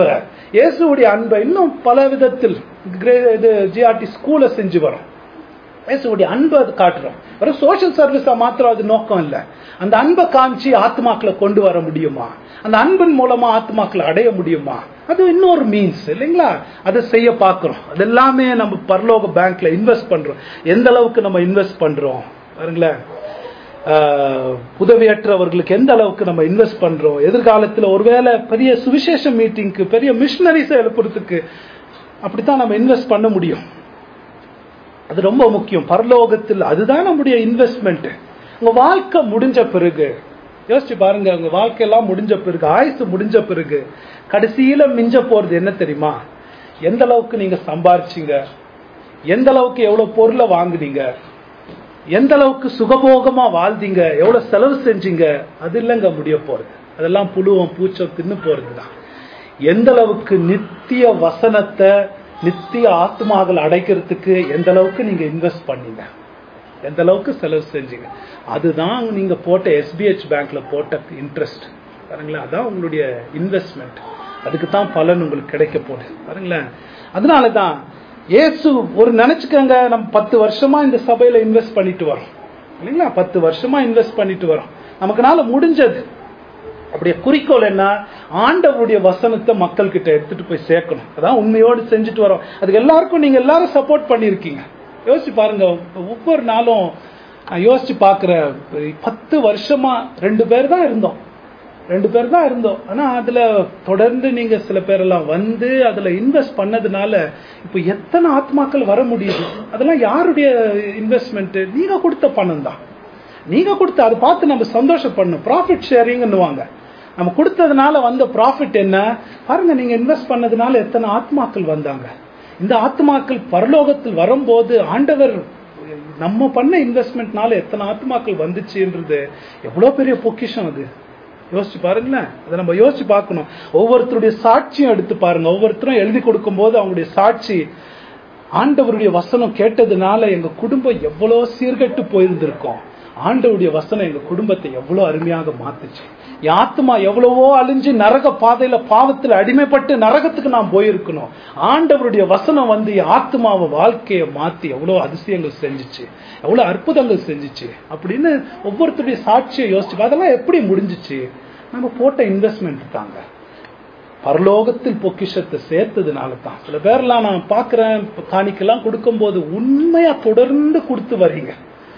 S1: அன்பை இன்னும் பல விதத்தில் GRT ஸ்கூல்ல செஞ்சு வரோம். இயேசுடைய அன்பை காட்டுறோம். வெறும் சோசியல் சர்வீஸா மாத்திரம் அது நோக்கம் இல்லை. அந்த அன்பை காமிச்சு ஆத்மாக்களை கொண்டு வர முடியுமா? அந்த அன்பின் மூலமா ஆத்மாக்களை அடைய முடியுமா? அது இன்னொரு மீன்ஸ் இல்லைங்களா? அதை செய்ய பார்க்கிறோம். அது எல்லாமே நம்ம பரலோக பேங்க்ல இன்வெஸ்ட் பண்றோம். எந்த அளவுக்கு நம்ம இன்வெஸ்ட் பண்றோம் பாருங்களேன். உதவியற்றவர்களுக்கு எந்த அளவுக்கு நம்ம இன்வெஸ்ட் பண்றோம். எதிர்காலத்துல ஒருவேளை பெரிய சுவிசேஷ மீட்டிங்க்கு, பெரிய மிஷனரிஸை எழுப்புறதுக்கு அப்படித்தான் நம்ம இன்வெஸ்ட் பண்ண முடியும். அது ரொம்ப முக்கியம் பரலோகத்தில். அதுதான் நம்முடைய இன்வெஸ்ட்மெண்ட். உங்க வாழ்க்கை முடிஞ்ச பிறகு யோசிச்சு பாருங்க. உங்க வாழ்க்கையெல்லாம் முடிஞ்ச பிறகு, ஆயுசு முடிஞ்ச பிறகு கடைசியில மிஞ்ச போறது என்ன தெரியுமா? எந்த அளவுக்கு நீங்க சம்பாரிச்சீங்க, எந்த அளவுக்கு எவ்வளவு பொருளை வாங்குனீங்க, எந்த அளவுக்கு சுகபோகமா வாழ்ந்தீங்க, எவ்வளவு செலவு செஞ்சீங்க, அது இல்லைங்க முடிய போறது. அதெல்லாம் புழுவம் பூச்சம் தின்னு போறதுதான். எந்த அளவுக்கு நித்திய வசனத்தை, நித்திய ஆத்மாக்கள் அடைக்கிறதுக்கு எந்த அளவுக்கு நீங்க இன்வெஸ்ட் பண்ணீங்க, எந்த அளவுக்கு செலவு செஞ்சீங்க, அதுதான் நீங்க போட்ட SBH பேங்க்ல போட்ட இன்ட்ரெஸ்ட் பாருங்களா. அதான் உங்களுடைய இன்வெஸ்ட்மெண்ட். அதுக்கு தான் பலன் உங்களுக்கு கிடைக்க போகுது பாருங்களேன். அதனாலதான் இயேசு ஒரு நினைச்சுக்கங்க, நம்ம 10 வருஷமா இந்த சபையில இன்வெஸ்ட் பண்ணிட்டு வரோம் இல்லைங்களா, 10 வருஷமா இன்வெஸ்ட் பண்ணிட்டு வரோம். நமக்குனால முடிஞ்சது. அப்படியே குறிக்கோள் என்ன? ஆண்டவருடைய வசனத்தை மக்கள் கிட்ட எடுத்துட்டு போய் சேர்க்கணும். அதான் உண்மையோடு செஞ்சுட்டு வரோம். அதுக்கு எல்லாருக்கும் நீங்க எல்லாரும் சப்போர்ட் பண்ணிருக்கீங்க. யோசிச்சு பாருங்க, ஒவ்வொரு நாளும் யோசிச்சு பாக்குற 10 வருஷமா 2 பேர் தான் இருந்தோம். ஆனா அதுல தொடர்ந்து நீங்க சில பேரெல்லாம் வந்து அதுல இன்வெஸ்ட் பண்ணதுனால இப்ப எத்தனை ஆத்மாக்கள் வர முடியுது? அதெல்லாம் யாருடைய இன்வெஸ்ட்மெண்ட்? நீங்க கொடுத்த பணம் தான். நீங்க கொடுத்த அதை பார்த்து நம்ம சந்தோஷப்படணும். ப்ராஃபிட் ஷேரிங்னுவாங்க. நம்ம கொடுத்ததுனால வந்த ப்ராஃபிட் என்ன பாருங்க. நீங்க இன்வெஸ்ட் பண்ணதுனால எத்தனை ஆத்மாக்கள் வந்தாங்க. இந்த ஆத்மாக்கள் பரலோகத்தில் வரும்போது ஆண்டவர் நம்ம பண்ண இன்வெஸ்ட்மெண்ட்னால எத்தனை ஆத்மாக்கள் வந்துச்சுன்றது எவ்வளவு பெரிய பொக்கிஷம் அது. யோசிச்சு பாருங்களேன். அதை நம்ம யோசிச்சு பார்க்கணும். ஒவ்வொருத்தருடைய சாட்சியும் எடுத்து பாருங்க. ஒவ்வொருத்தரும் எழுதி கொடுக்கும் போது அவங்களுடைய சாட்சி, ஆண்டவருடைய வசனம் கேட்டதுனால எங்க குடும்பம் எவ்வளவு சீர்கெட்டு போயிருந்திருக்கோம், ஆண்டவருடைய வசனம் எங்க குடும்பத்தை எவ்வளவு அருமையாக மாத்துச்சு, என் ஆத்மா எவ்வளவோ அழிஞ்சு நரக பாதையில பாவத்தில் அடிமைப்பட்டு நரகத்துக்கு நான் போயிருக்கணும், ஆண்டவருடைய வசனம் வந்து என் ஆத்மாவை வாழ்க்கையை மாத்தி எவ்வளவு அதிசயங்கள் செஞ்சுச்சு, எவ்வளவு அற்புதங்கள் செஞ்சுச்சு அப்படின்னு ஒவ்வொருத்தருடைய சாட்சியை யோசிச்சு அதெல்லாம் எப்படி முடிஞ்சிச்சு? நம்ம போட்ட இன்வெஸ்ட்மெண்ட் தாங்க. பரலோகத்தில் பொக்கிஷத்தை சேர்த்ததுனால தான். சில பேர்லாம் நான் பாக்குறேன், காணிக்கெல்லாம் கொடுக்கும் போது உண்மையா தொடர்ந்து கொடுத்து வரீங்க.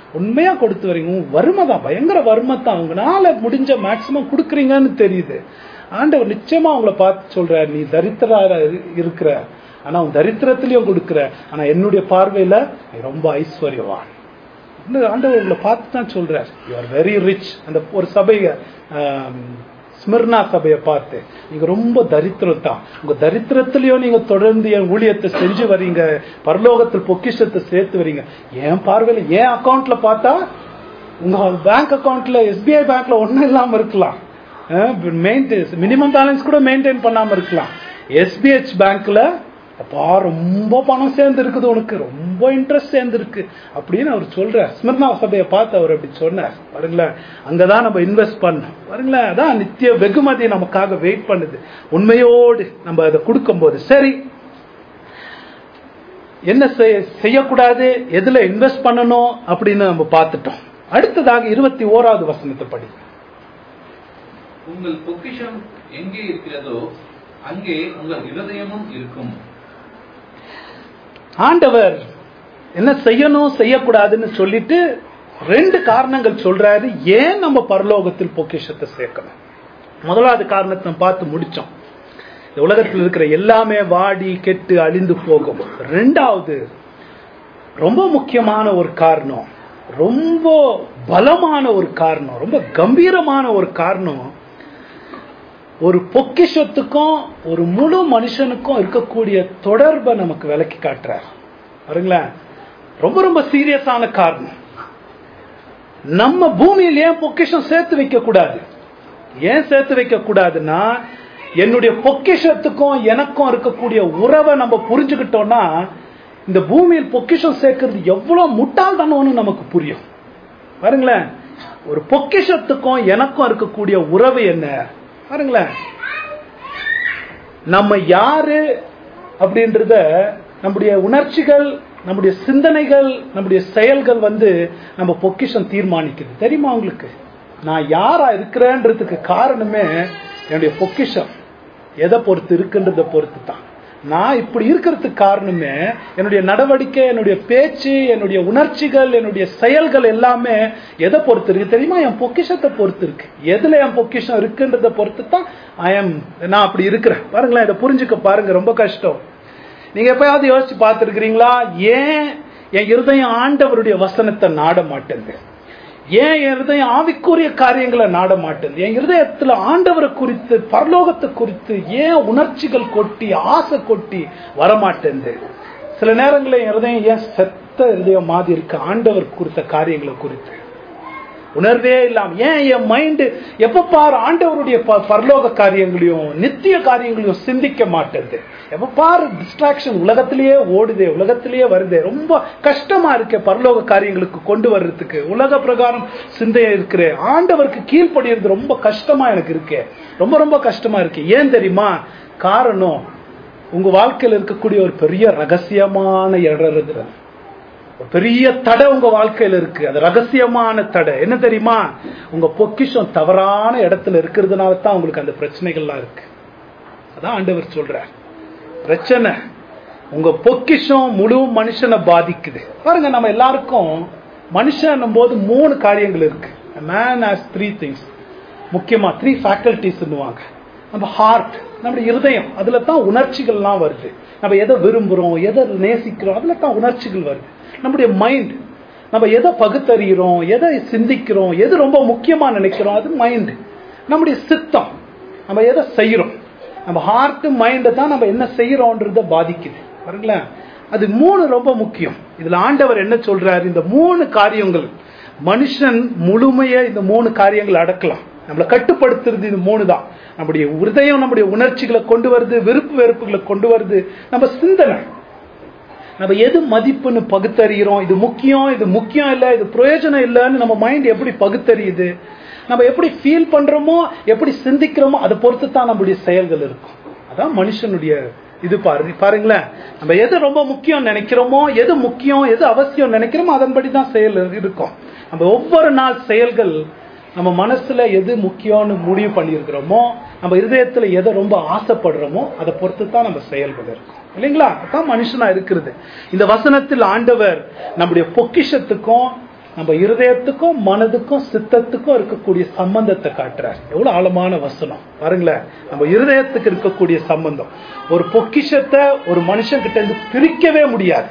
S1: வறுமை தான், பயங்கர வறுமை தான். உங்களால முடிஞ்ச மேக்சிமம் கொடுக்குறீங்கன்னு தெரியுது. ஆண்டவர் நிச்சயமா அவங்கள பார்த்து சொல்ற, நீ தரித்திரா இருக்கிற, ஆனா உன் தரித்திரத்திலயும் கொடுக்குற, ஆனா என்னுடைய பார்வையில நீ ரொம்ப ஐஸ்வர்யவான். ஆண்டவர் உங்களை பார்த்து தான் சொல்றார், யூ ஆர் வெரி ரிச். அந்த ஒரு சபைய ஸ்மிர்னா சபையை பார்த்து, நீங்க ரொம்ப தரித்திரம் தான், உங்க தரித்திரத்திலயும் நீங்க தொடர்ந்து என் ஊழியத்தை செஞ்சு வரீங்க, பரலோகத்தில் பொக்கிஷத்தை சேர்த்து வரீங்க. என் பார்வையில என் அக்கௌண்ட்ல பார்த்தா, உங்க பேங்க் அக்கௌண்ட்ல SBI பேங்க்ல ஒன்னும் இல்லாம இருக்கலாம், மினிமம் பேலன்ஸ் கூட மெயின்டைன் பண்ணாம இருக்கலாம். SBH பேங்க்ல அப்பா ரொம்ப பணம் சேர்ந்து இருக்குது, உனக்கு ரொம்ப இன்ட்ரெஸ்ட் சேர்ந்து இருக்கு அப்படின்னு அவர் சொல்ற. ஸ்மிர்னா சபையை பார்த்து அவர் அப்படி சொன்னார். பாருங்களேன், அங்கதான் நம்ம இன்வெஸ்ட் பண்ணோம். பாருங்களேன், அதான் நித்திய வெகுமதி நமக்காக வெயிட் பண்ணுது. உண்மையோடு நம்ம அதை கொடுக்கும் போது சரி, என்ன செய்யக்கூடாது, எதுல இன்வெஸ்ட் பண்ணணும் அப்படின்னு நம்ம பார்த்துட்டோம். அடுத்ததாக 21வது வசனத்தை படி.
S2: உங்கள் பொக்கிஷம் எங்கே இருக்கிறதோ அங்கே உங்கள் இருதயமும் இருக்கும்.
S1: ஆண்டவர் என்ன செய்யணும் செய்யக்கூடாதுன்னு சொல்லிட்டு 2 காரணங்கள் சொல்றாரு ஏன் நம்ம பரலோகத்தில் பொக்கிஷத்தை சேர்க்கணும். முதலாவது காரணத்தை பார்த்து முடிச்சோம். இந்த உலகத்தில் இருக்கிற எல்லாமே வாடி கெட்டு அழிந்து போகும். 2வது ரொம்ப முக்கியமான ஒரு காரணம், ரொம்ப பலமான ஒரு காரணம், ரொம்ப கம்பீரமான ஒரு காரணம், ஒரு பொக்கிஷத்துக்கும் ஒரு முழு மனுஷனுக்கும் இருக்கக்கூடிய தொடர்பை நமக்கு விளக்கி காட்டுறார். பாருங்களேன், ரொம்ப ரொம்ப சீரியஸான காரணம். நம்ம பூமியில் ஏன் பொக்கிஷம் சேர்த்து வைக்க கூடாது? ஏன் சேர்த்து வைக்க கூடாதுன்னா, என்னுடைய பொக்கிஷத்துக்கும் எனக்கும் இருக்கக்கூடிய உறவை நம்ம புரிஞ்சுக்கிட்டோம்னா, இந்த பூமியில் பொக்கிஷம் சேர்க்கிறது எவ்வளவு முட்டாள்தானோன்னு நமக்கு புரியும். பாருங்களேன், ஒரு பொக்கிஷத்துக்கும் எனக்கும் இருக்கக்கூடிய உறவு என்ன பாருங்களேன். நம்ம யாரு அப்படின்றத நம்முடைய உணர்ச்சிகள், நம்முடைய சிந்தனைகள், நம்முடைய செயல்கள் வந்து நம்ம பொக்கிஷம் தீர்மானிக்குது. தெரியுமா உங்களுக்கு? நான் யாரா இருக்கிறேன்றதுக்கு காரணமே என்னுடைய பொக்கிஷம் எதை பொறுத்து இருக்குன்றத பொறுத்து தான். நான் இப்படி இருக்கிறதுக்கு காரணமே என்னுடைய நடவடிக்கை, என்னுடைய பேச்சு, என்னுடைய உணர்ச்சிகள், என்னுடைய செயல்கள் எல்லாமே எதை பொறுத்து இருக்கு தெரியுமா? என் பொக்கிஷத்தை பொறுத்து இருக்கு. எதுல என் பொக்கிஷம் இருக்குன்றத பொறுத்து தான் நான் அப்படி இருக்கிறேன். பாருங்களேன், இதை புரிஞ்சுக்க பாருங்க, ரொம்ப கஷ்டம். நீங்க எப்பயாவது யோசிச்சு பார்த்துருக்கிறீங்களா, ஏன் என் இருதயம் ஆண்டவருடைய வசனத்தை நாட மாட்டேங்குது? ஏன் என் இருதயம் ஆவிக்குரிய காரியங்களை நாட மாட்டேங்குது? என் இருதயத்துல ஆண்டவரை குறித்து, பரலோகத்தை குறித்து ஏன் உணர்ச்சிகள் கொட்டி, ஆசை கொட்டி வரமாட்டேங்குது? சில நேரங்களில் என் இருதயம் ஏன் செத்த இருதயம் மாதிரி இருக்கு ஆண்டவர் குறித்த காரியங்களை குறித்து? உணர்வே இல்லாம ஏன் என் மைண்டு எப்ப பாரு ஆண்டவருடைய பரலோக காரியங்களையும் நித்திய காரியங்களையும் சிந்திக்க மாட்டேது. எப்ப பாரு டிஸ்ட்ராக்ஷன் உலகத்திலேயே ஓடுதே, உலகத்திலேயே வருதே. ரொம்ப கஷ்டமா இருக்கு பரலோக காரியங்களுக்கு கொண்டு வர்றதுக்கு. உலக பிரகாரம் சிந்தைய இருக்கிற ஆண்டவருக்கு கீழ்ப்படிறது ரொம்ப கஷ்டமா எனக்கு இருக்கு, ரொம்ப ரொம்ப கஷ்டமா இருக்கு. ஏன் தெரியுமா? காரணம், உங்க வாழ்க்கையில் இருக்கக்கூடிய ஒரு பெரிய ரகசியமான இடறது, ஒரு பெரிய தடை உங்க வாழ்க்கையில இருக்கு. அது ரகசியமான தடை. என்ன தெரியுமா? உங்க பொக்கிஷம் தவறான இடத்துல இருக்கிறதுனால தான் உங்களுக்கு அந்த பிரச்சனைகள்லாம் இருக்கு. அதான் ஆண்டவர் சொல்றார். பிரச்சனை உங்க பொக்கிஷம் முழு மனுஷனை பாதிக்குது. பாருங்க, நம்ம எல்லாருக்கும் மனுஷன் போது 3 காரியங்கள் இருக்கு. Man has 3 things. முக்கியமா 3 faculties. நம்ம ஹார்ட், நம்முடைய இருதயம், அதுல தான் உணர்ச்சிகள்லாம் வருது. நம்ம எதை விரும்புறோம், எதை நேசிக்கிறோம், அதுல தான் உணர்ச்சிகள் வருது. நம்முடைய மைண்ட், நம்ம எதை பகுத்தறிகிறோம், எதை சிந்திக்கிறோம், எது ரொம்ப முக்கியமா நினைக்கிறோம், அது மைண்ட். நம்முடைய சித்தம், நம்ம எதை செய்யறோம், நம்ம ஹார்ட் மைண்ட் தான் நம்ம என்ன செய்யறோம்ன்றத பாதிக்குது. பாருங்களேன், அது 3 ரொம்ப முக்கியம். இதுல ஆண்டவர் என்ன சொல்றாரு? இந்த 3 காரியங்கள் மனுஷன் முழுமையா இந்த 3 காரியங்கள் அடக்கலாம். நம்மளை கட்டுப்படுத்துறது இந்த 3 தான். நம்முடைய இருதயம் நம்முடைய உணர்ச்சிகளை கொண்டு வருது, விருப்பு வெறுப்புகளை கொண்டு வருது. நம்ம சிந்தனை, நம்ம எது மதிப்புன்னு பகுத்தறிகிறோம், இது முக்கியம், இது முக்கியம் இல்லை, இது பிரயோஜனம் இல்லைன்னு நம்ம மைண்ட் எப்படி பகுத்தறியுது, நம்ம எப்படி ஃபீல் பண்றோமோ, எப்படி சிந்திக்கிறோமோ அதை பொறுத்து தான் நம்முடைய செயல்கள் இருக்கும். அதான் மனுஷனுடைய இது. பாருங்களேன், நம்ம எது ரொம்ப முக்கியம் நினைக்கிறோமோ, எது முக்கியம் எது அவசியம் நினைக்கிறோமோ அதன்படி தான் செயல் இருக்கும். நம்ம ஒவ்வொரு நாள் செயல்கள் நம்ம மனசுல எது முக்கியம்னு முடிவு பண்ணியிருக்கிறோமோ, நம்ம இருதயத்துல எதை ரொம்ப ஆசைப்படுறோமோ அதை பொறுத்து தான் நம்ம செயல்கள் இருக்கும், இல்லைங்களா? அதான் மனுஷனா இருக்கிறது. இந்த வசனத்தில் ஆண்டவர் நம்முடைய பொக்கிஷத்துக்கும் நம்ம இருதயத்துக்கும் மனதுக்கும் சித்தத்துக்கும் இருக்கக்கூடிய சம்பந்தத்தை காட்டுறார். எவ்வளவு ஆழமான வசனம் பாருங்களேன். நம்ம இருதயத்துக்கு இருக்கக்கூடிய சம்பந்தம், ஒரு பொக்கிஷத்தை ஒரு மனுஷன் கிட்ட இருந்து பிரிக்கவே முடியாது.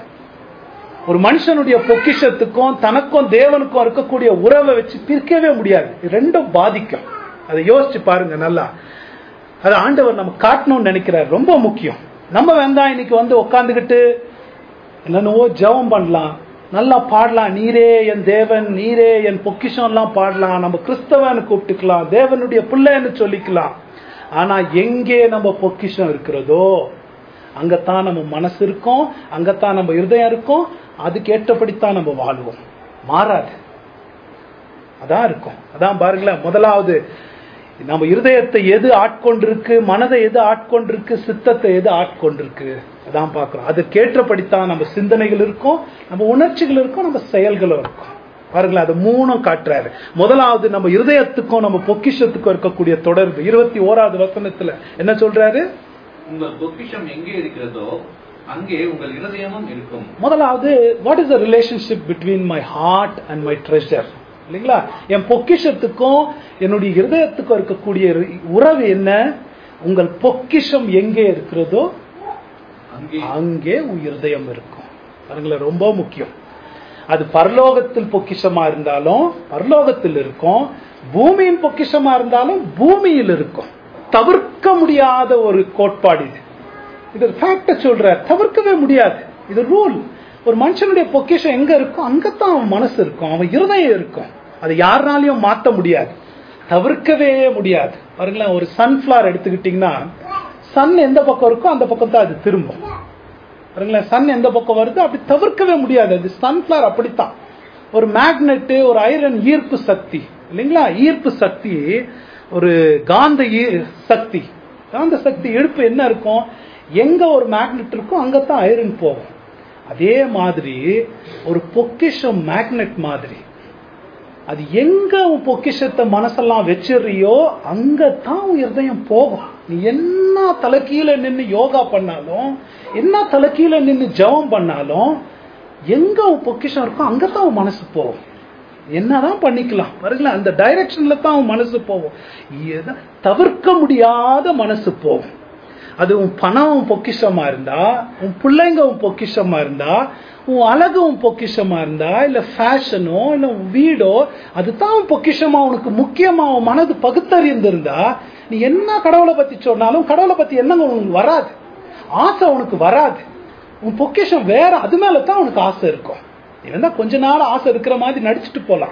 S1: ஒரு மனுஷனுடைய பொக்கிஷத்துக்கும் தனக்கும் தேவனுக்கும் இருக்கக்கூடிய உறவை வச்சு பிரிக்கவே முடியாது. ரெண்டும் பாதிக்கும். அதை யோசிச்சு பாருங்க நல்லா. அது ஆண்டவர் நம்ம காட்டணும்னு நினைக்கிறார். ரொம்ப முக்கியம். நம்ம வேண்டாம் இன்னைக்கு உட்காந்துக்கிட்டு என்னென்னவோ ஜெபம் பண்ணலாம், நல்லா பாடலாம், நீரே என் தேவன், நீரே என் பொக்கிஷம் எல்லாம் பாடலாம், நம்ம கிறிஸ்தவன்னு கூப்பிட்டுக்கலாம், தேவனுடைய பிள்ளைன்னு சொல்லிக்கலாம். ஆனா எங்கே நம்ம பொக்கிஷம் இருக்கிறதோ அங்கத்தான் நம்ம மனசு இருக்கும், அங்கத்தான் நம்ம இருதயம் இருக்கும். அதுக்கு ஏற்றபடித்தான் நம்ம வாழ்வோம், மாறாது. அதான் இருக்கும். அதான் பாருங்களேன், முதலாவது நம்ம இருதயத்தை எது ஆட்கொண்டிருக்கு, மனதை எது ஆட்கொண்டிருக்கு, சித்தத்தை எது ஆட்கொண்டிருக்கு, அதான் பார்க்கிறோம். அதுக்கு ஏற்றபடித்தான் நம்ம சிந்தனைகள் இருக்கும், நம்ம உணர்ச்சிகள் இருக்கும், நம்ம செயல்களும் இருக்கும். பாருங்களேன், அது 3 காட்டுறாரு. முதலாவது நம்ம இருதயத்துக்கும் நம்ம பொக்கிஷத்துக்கும் இருக்கக்கூடிய தொடர்பு. 21வது வசனத்துல என்ன சொல்றாரு?
S2: உங்கள் பொக்கிஷம் எங்கே இருக்கிறதோ அங்கே உங்கள் இருதயமும் இருக்கும்.
S1: முதலாவது, what is the relationship between my heart and my treasure, இல்லைங்களா? என் பொக்கிஷத்துக்கும் என்னுடைய இருதயத்துக்கும் இருக்கக்கூடிய உறவு என்ன? உங்கள் பொக்கிஷம் எங்கே இருக்கிறதோ அங்கே உன் இருதயம் இருக்கும். பாருங்களேன், ரொம்ப முக்கியம். அது பரலோகத்தில் பொக்கிஷமா இருந்தாலும் பரலோகத்தில் இருக்கும், பூமியின் பொக்கிஷமா இருந்தாலும் பூமியில் இருக்கும். தவிர்க்க முடியாத ஒரு கோட்பாடு இது. இது ஃபேக்ட சொல்ற, தவிர்க்கவே முடியாது. இது ரூல். ஒரு மனுஷனுடைய பொக்கிஷம் எங்க இருக்கும் அங்கத்தான் அவன் மனசு இருக்கும், அவன் இருதயம் இருக்கும். அது யாருனாலையும் மாற்ற முடியாது, தவிர்க்கவே முடியாது. பாருங்களேன், ஒரு சன்ஃபிளவர் எடுத்துக்கிட்டீங்கன்னா, சன் எந்த பக்கம் இருக்கோ அந்த பக்கம் தான் அது திரும்பும். பாருங்களேன், சன் எந்த பக்கம் வருது அப்படி தவிர்க்கவே முடியாது. அது சன்ஃபிளவர் அப்படித்தான். ஒரு மேக்னெட், ஒரு ஐரன் ஈர்ப்பு சக்தி, இல்லைங்களா? ஈர்ப்பு சக்தி ஒரு காந்த சக்தி. காந்த சக்தி இழுப்பு என்ன இருக்கும்? எங்க ஒரு மேக்னெட் இருக்கோ அங்கத்தான் ஐரன் போகும். அதே மாதிரி ஒரு பொக்கிஷம் மேக்னெட் மாதிரி, அது எங்க உன் பொக்கிஷத்தை மனசெல்லாம் வச்சிடுறியோ அங்கத்தான் உன் இருதயம் போகும். நீ என்ன தலைக்கீழ நின்று யோகா பண்ணாலும், என்ன தலைக்கீழ நின்று ஜெபம் பண்ணாலும், எங்க உன் பொக்கிஷம் இருக்கோ அங்கத்தான் உன் மனசு போகும். என்னதான் பண்ணிக்கலாம் பாருங்களேன், அந்த டைரக்ஷன்ல தான் உன் மனசு போகும். தவிர்க்க முடியாத மனசு போகும். அது உன் பணம் உன் பொக்கிஷமா இருந்தா, உன் பிள்ளைங்க உன் பொக்கிஷமா இருந்தா, உன் அழகு உன் பொக்கிஷமா இருந்தா, இல்ல ஃபேஷனோ இல்ல வீடோ, அதுதான் உன் பொக்கிஷமா உனக்கு முக்கியமா உன் மனது பகுத்தறிந்திருந்தா, நீ என்ன கடவுளை பத்தி சொன்னாலும் கடவுளை பத்தி என்ன உனக்கு வராது, ஆசை உனக்கு வராது. உன் பொக்கிஷம் வேற, அது மேலதான் உனக்கு ஆசை இருக்கும். இல்லைன்னா கொஞ்ச நாள் ஆசை இருக்கிற மாதிரி நடிச்சுட்டு போலாம்.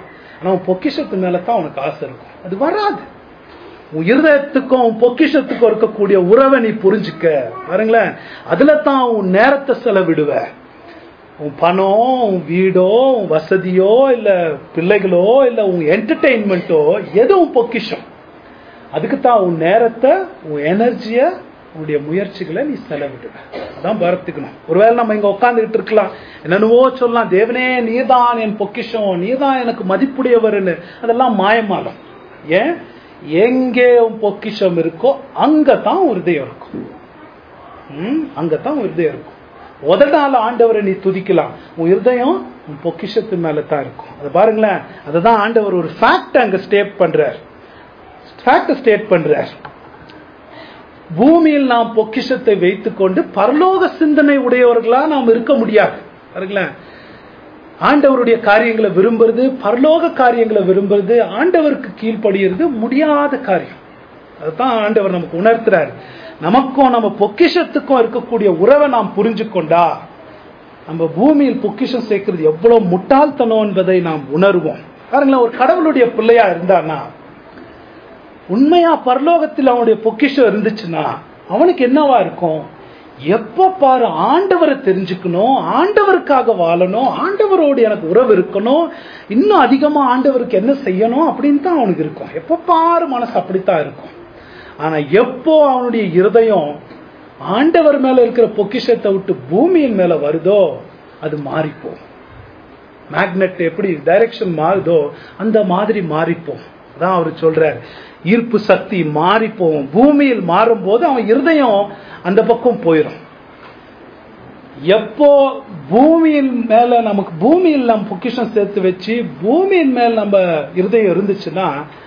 S1: ஆனா உன் பொக்கிஷத்து மேலதான் உனக்கு ஆசை இருக்கும். அது வராது. உன் இருதயத்துக்கும் உன் பொக்கிஷத்துக்கும் இருக்கக்கூடிய உறவை நீ புரிஞ்சுக்க பாருங்களேன். அதுல தான் உன் நேரத்தை செலவிடுவ. உன் பணம், உன் வீடோ, உன் வசதியோ, இல்ல பிள்ளைகளோ, இல்ல உன் என்டர்டெயின்மெண்ட்டோ எதுவும் பொக்கிஷம். அதுக்குத்தான் உன் நேரத்தை, உன் எனர்ஜிய, உன்னுடைய முயற்சிகளை நீ செலவிடுவ. அதான் பார்த்துக்கணும். ஒருவேளை நம்ம இங்க உட்காந்துக்கிட்டு இருக்கலாம், என்னென்னவோ சொல்லலாம், தேவனே நீதான் என் பொக்கிஷம், நீதான் எனக்கு மதிப்புடையவர்னு. அதெல்லாம் மாயமாலம். ஏன்? எங்கே உன் பொக்கிஷம் இருக்கோ அங்கதான் ஒரு இதயம் இருக்கும். அங்கதான் ஒரு இதயம் இருக்கும். உதடால ஆண்டவரை நீ துதிக்கலாம், உன் இருதயம் உன் பொக்கிஷத்து மேலதான் இருக்கும். அது பாருங்களேன். அதுதான் ஆண்டவர் ஒரு ஃபேக்ட் அங்க ஸ்டேட் பண்றார். பூமியில் நாம் பொக்கிஷத்தை வைத்துக் கொண்டு பரலோக சிந்தனை உடையவர்களா நாம் இருக்க முடியாது. பாருங்களேன். ஆண்டவருடைய காரியங்களை விரும்புறது, பரலோக காரியங்களை விரும்புறது, ஆண்டவருக்கு கீழ்படுகிறது முடியாத காரியம். அதுதான் ஆண்டவர் நமக்கு உணர்த்துறாரு. நமக்கும் நம்ம பொக்கிஷத்துக்கும் இருக்கக்கூடிய உறவை நாம் புரிஞ்சு கொண்டா நம்ம பூமியில் பொக்கிஷம் சேர்க்கிறது எவ்வளவு முட்டாள்தனம் என்பதை நாம் உணர்வோம். பாருங்களேன். ஒரு கடவுளுடைய பிள்ளையா இருந்தானா, உண்மையா பரலோகத்தில் அவனுடைய பொக்கிஷம் இருந்துச்சுன்னா அவனுக்கு என்னவா இருக்கும்? எப்ப பாரு ஆண்டவரை தெரிஞ்சுக்கணும், ஆண்டவருக்காக வாழணும், ஆண்டவரோடு எனக்கு உறவு இருக்கணும், இன்னும் அதிகமா ஆண்டவருக்கு என்ன செய்யணும் அப்படின்னு தான் அவனுக்கு இருக்கும். எப்ப பாரு மனசு அப்படித்தான் இருக்கும். ஆனா எப்போ அவனுடைய இருதயம் ஆண்டவர் மேல இருக்கிற பொக்கிஷத்தை விட்டு பூமியின் மேல வருதோ அது மாறிப்போம். மேக்னெட் எப்படி டைரக்ஷன் மாறுதோ அந்த மாதிரி மாறிப்போம். அதான் அவரு சொல்றாரு, ஈர்ப்பு சக்தி மாறி போகும். பூமியில் மாறும் போது அவன் இருதயம் அந்த பக்கம் போயிடும். எப்போ பூமியின் மேல நமக்கு பூமியில் நம்ம பொக்கிஷம் சேர்த்து வச்சு பூமியின் மேல நம்ம இருதயம் இருந்துச்சுன்னா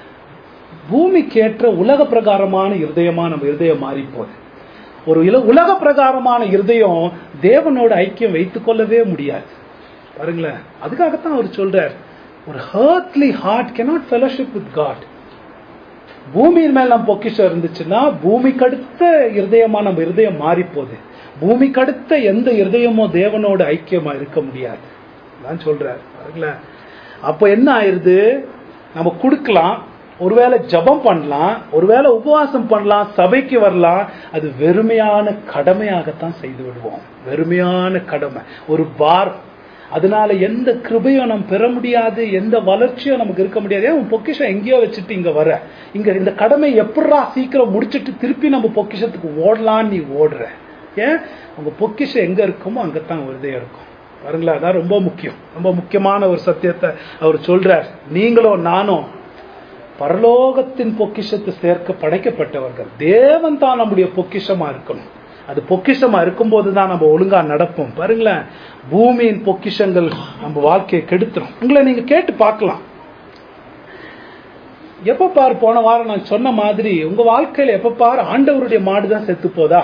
S1: பூமிக்கேற்ற உலக பிரகாரமான இருதயமா நம்ம இருதயம் மாறி போகுது. ஒரு உலக பிரகாரமான இருதயம் தேவனோட ஐக்கியம் வைத்துக் கொள்ளவே முடியாது. பாருங்களேன். அதுக்காகத்தான் அவர் சொல்றார், ஒரு hardly heart cannot fellowship with God. பூமியின் மேல நம்ம பொக்கிஷம் இருந்துச்சுன்னா பூமிக்கு அடுத்த இருதயமா நம்ம இருதயம் மாறி போகுது. பூமிக்கு அடுத்த எந்த இருதயமோ தேவனோட ஐக்கியமா இருக்க முடியாது நான் சொல்றாரு. பாருங்களேன். அப்ப என்ன ஆயிருது? நம்ம கொடுக்கலாம், ஒருவேளை ஜபம் பண்ணலாம், ஒருவேளை உபவாசம் பண்ணலாம், சபைக்கு வரலாம், அது வெறுமையான கடமையாகத்தான் செய்து விடுவோம். வெறுமையான கடமை, ஒரு பாரம். அதனால எந்த கிருபையும் நம்ம பெற முடியாது, எந்த வளர்ச்சியும் நமக்கு இருக்க முடியாது. உன் பொக்கிஷம் எங்கேயோ வச்சுட்டு இங்க வர, இங்க இந்த கடமை எப்படா சீக்கிரம் முடிச்சுட்டு திருப்பி நம்ம பொக்கிஷத்துக்கு ஓடலான்னு நீ ஓடுற. ஏன்? உங்க பொக்கிஷம் எங்க இருக்குமோ அங்கத்தான் ஒரு இதயம் இருக்கும். பாருங்களா. அதான் ரொம்ப முக்கியம். ரொம்ப முக்கியமான ஒரு சத்தியத்தை அவர் சொல்றார். நீங்களும் நானும் பரலோகத்தின் பொக்கிஷத்தை சேர்க்க படைக்கப்பட்டவர்கள். தேவன் தான் நம்முடைய பொக்கிஷமா இருக்கணும். அது பொக்கிஷமா இருக்கும் போதுதான் நம்ம ஒழுங்கா நடப்போம். பாருங்களேன். பூமியின் பொக்கிஷங்கள் நம்ம வாழ்க்கையை கெடுத்துரும். உங்களை நீங்க கேட்டு பார்க்கலாம். எப்ப பாரு, போன வாரம் நான் சொன்ன மாதிரி உங்க வாழ்க்கையில எப்ப பாரு ஆண்டவருடைய மாடுதான் செத்து போதா?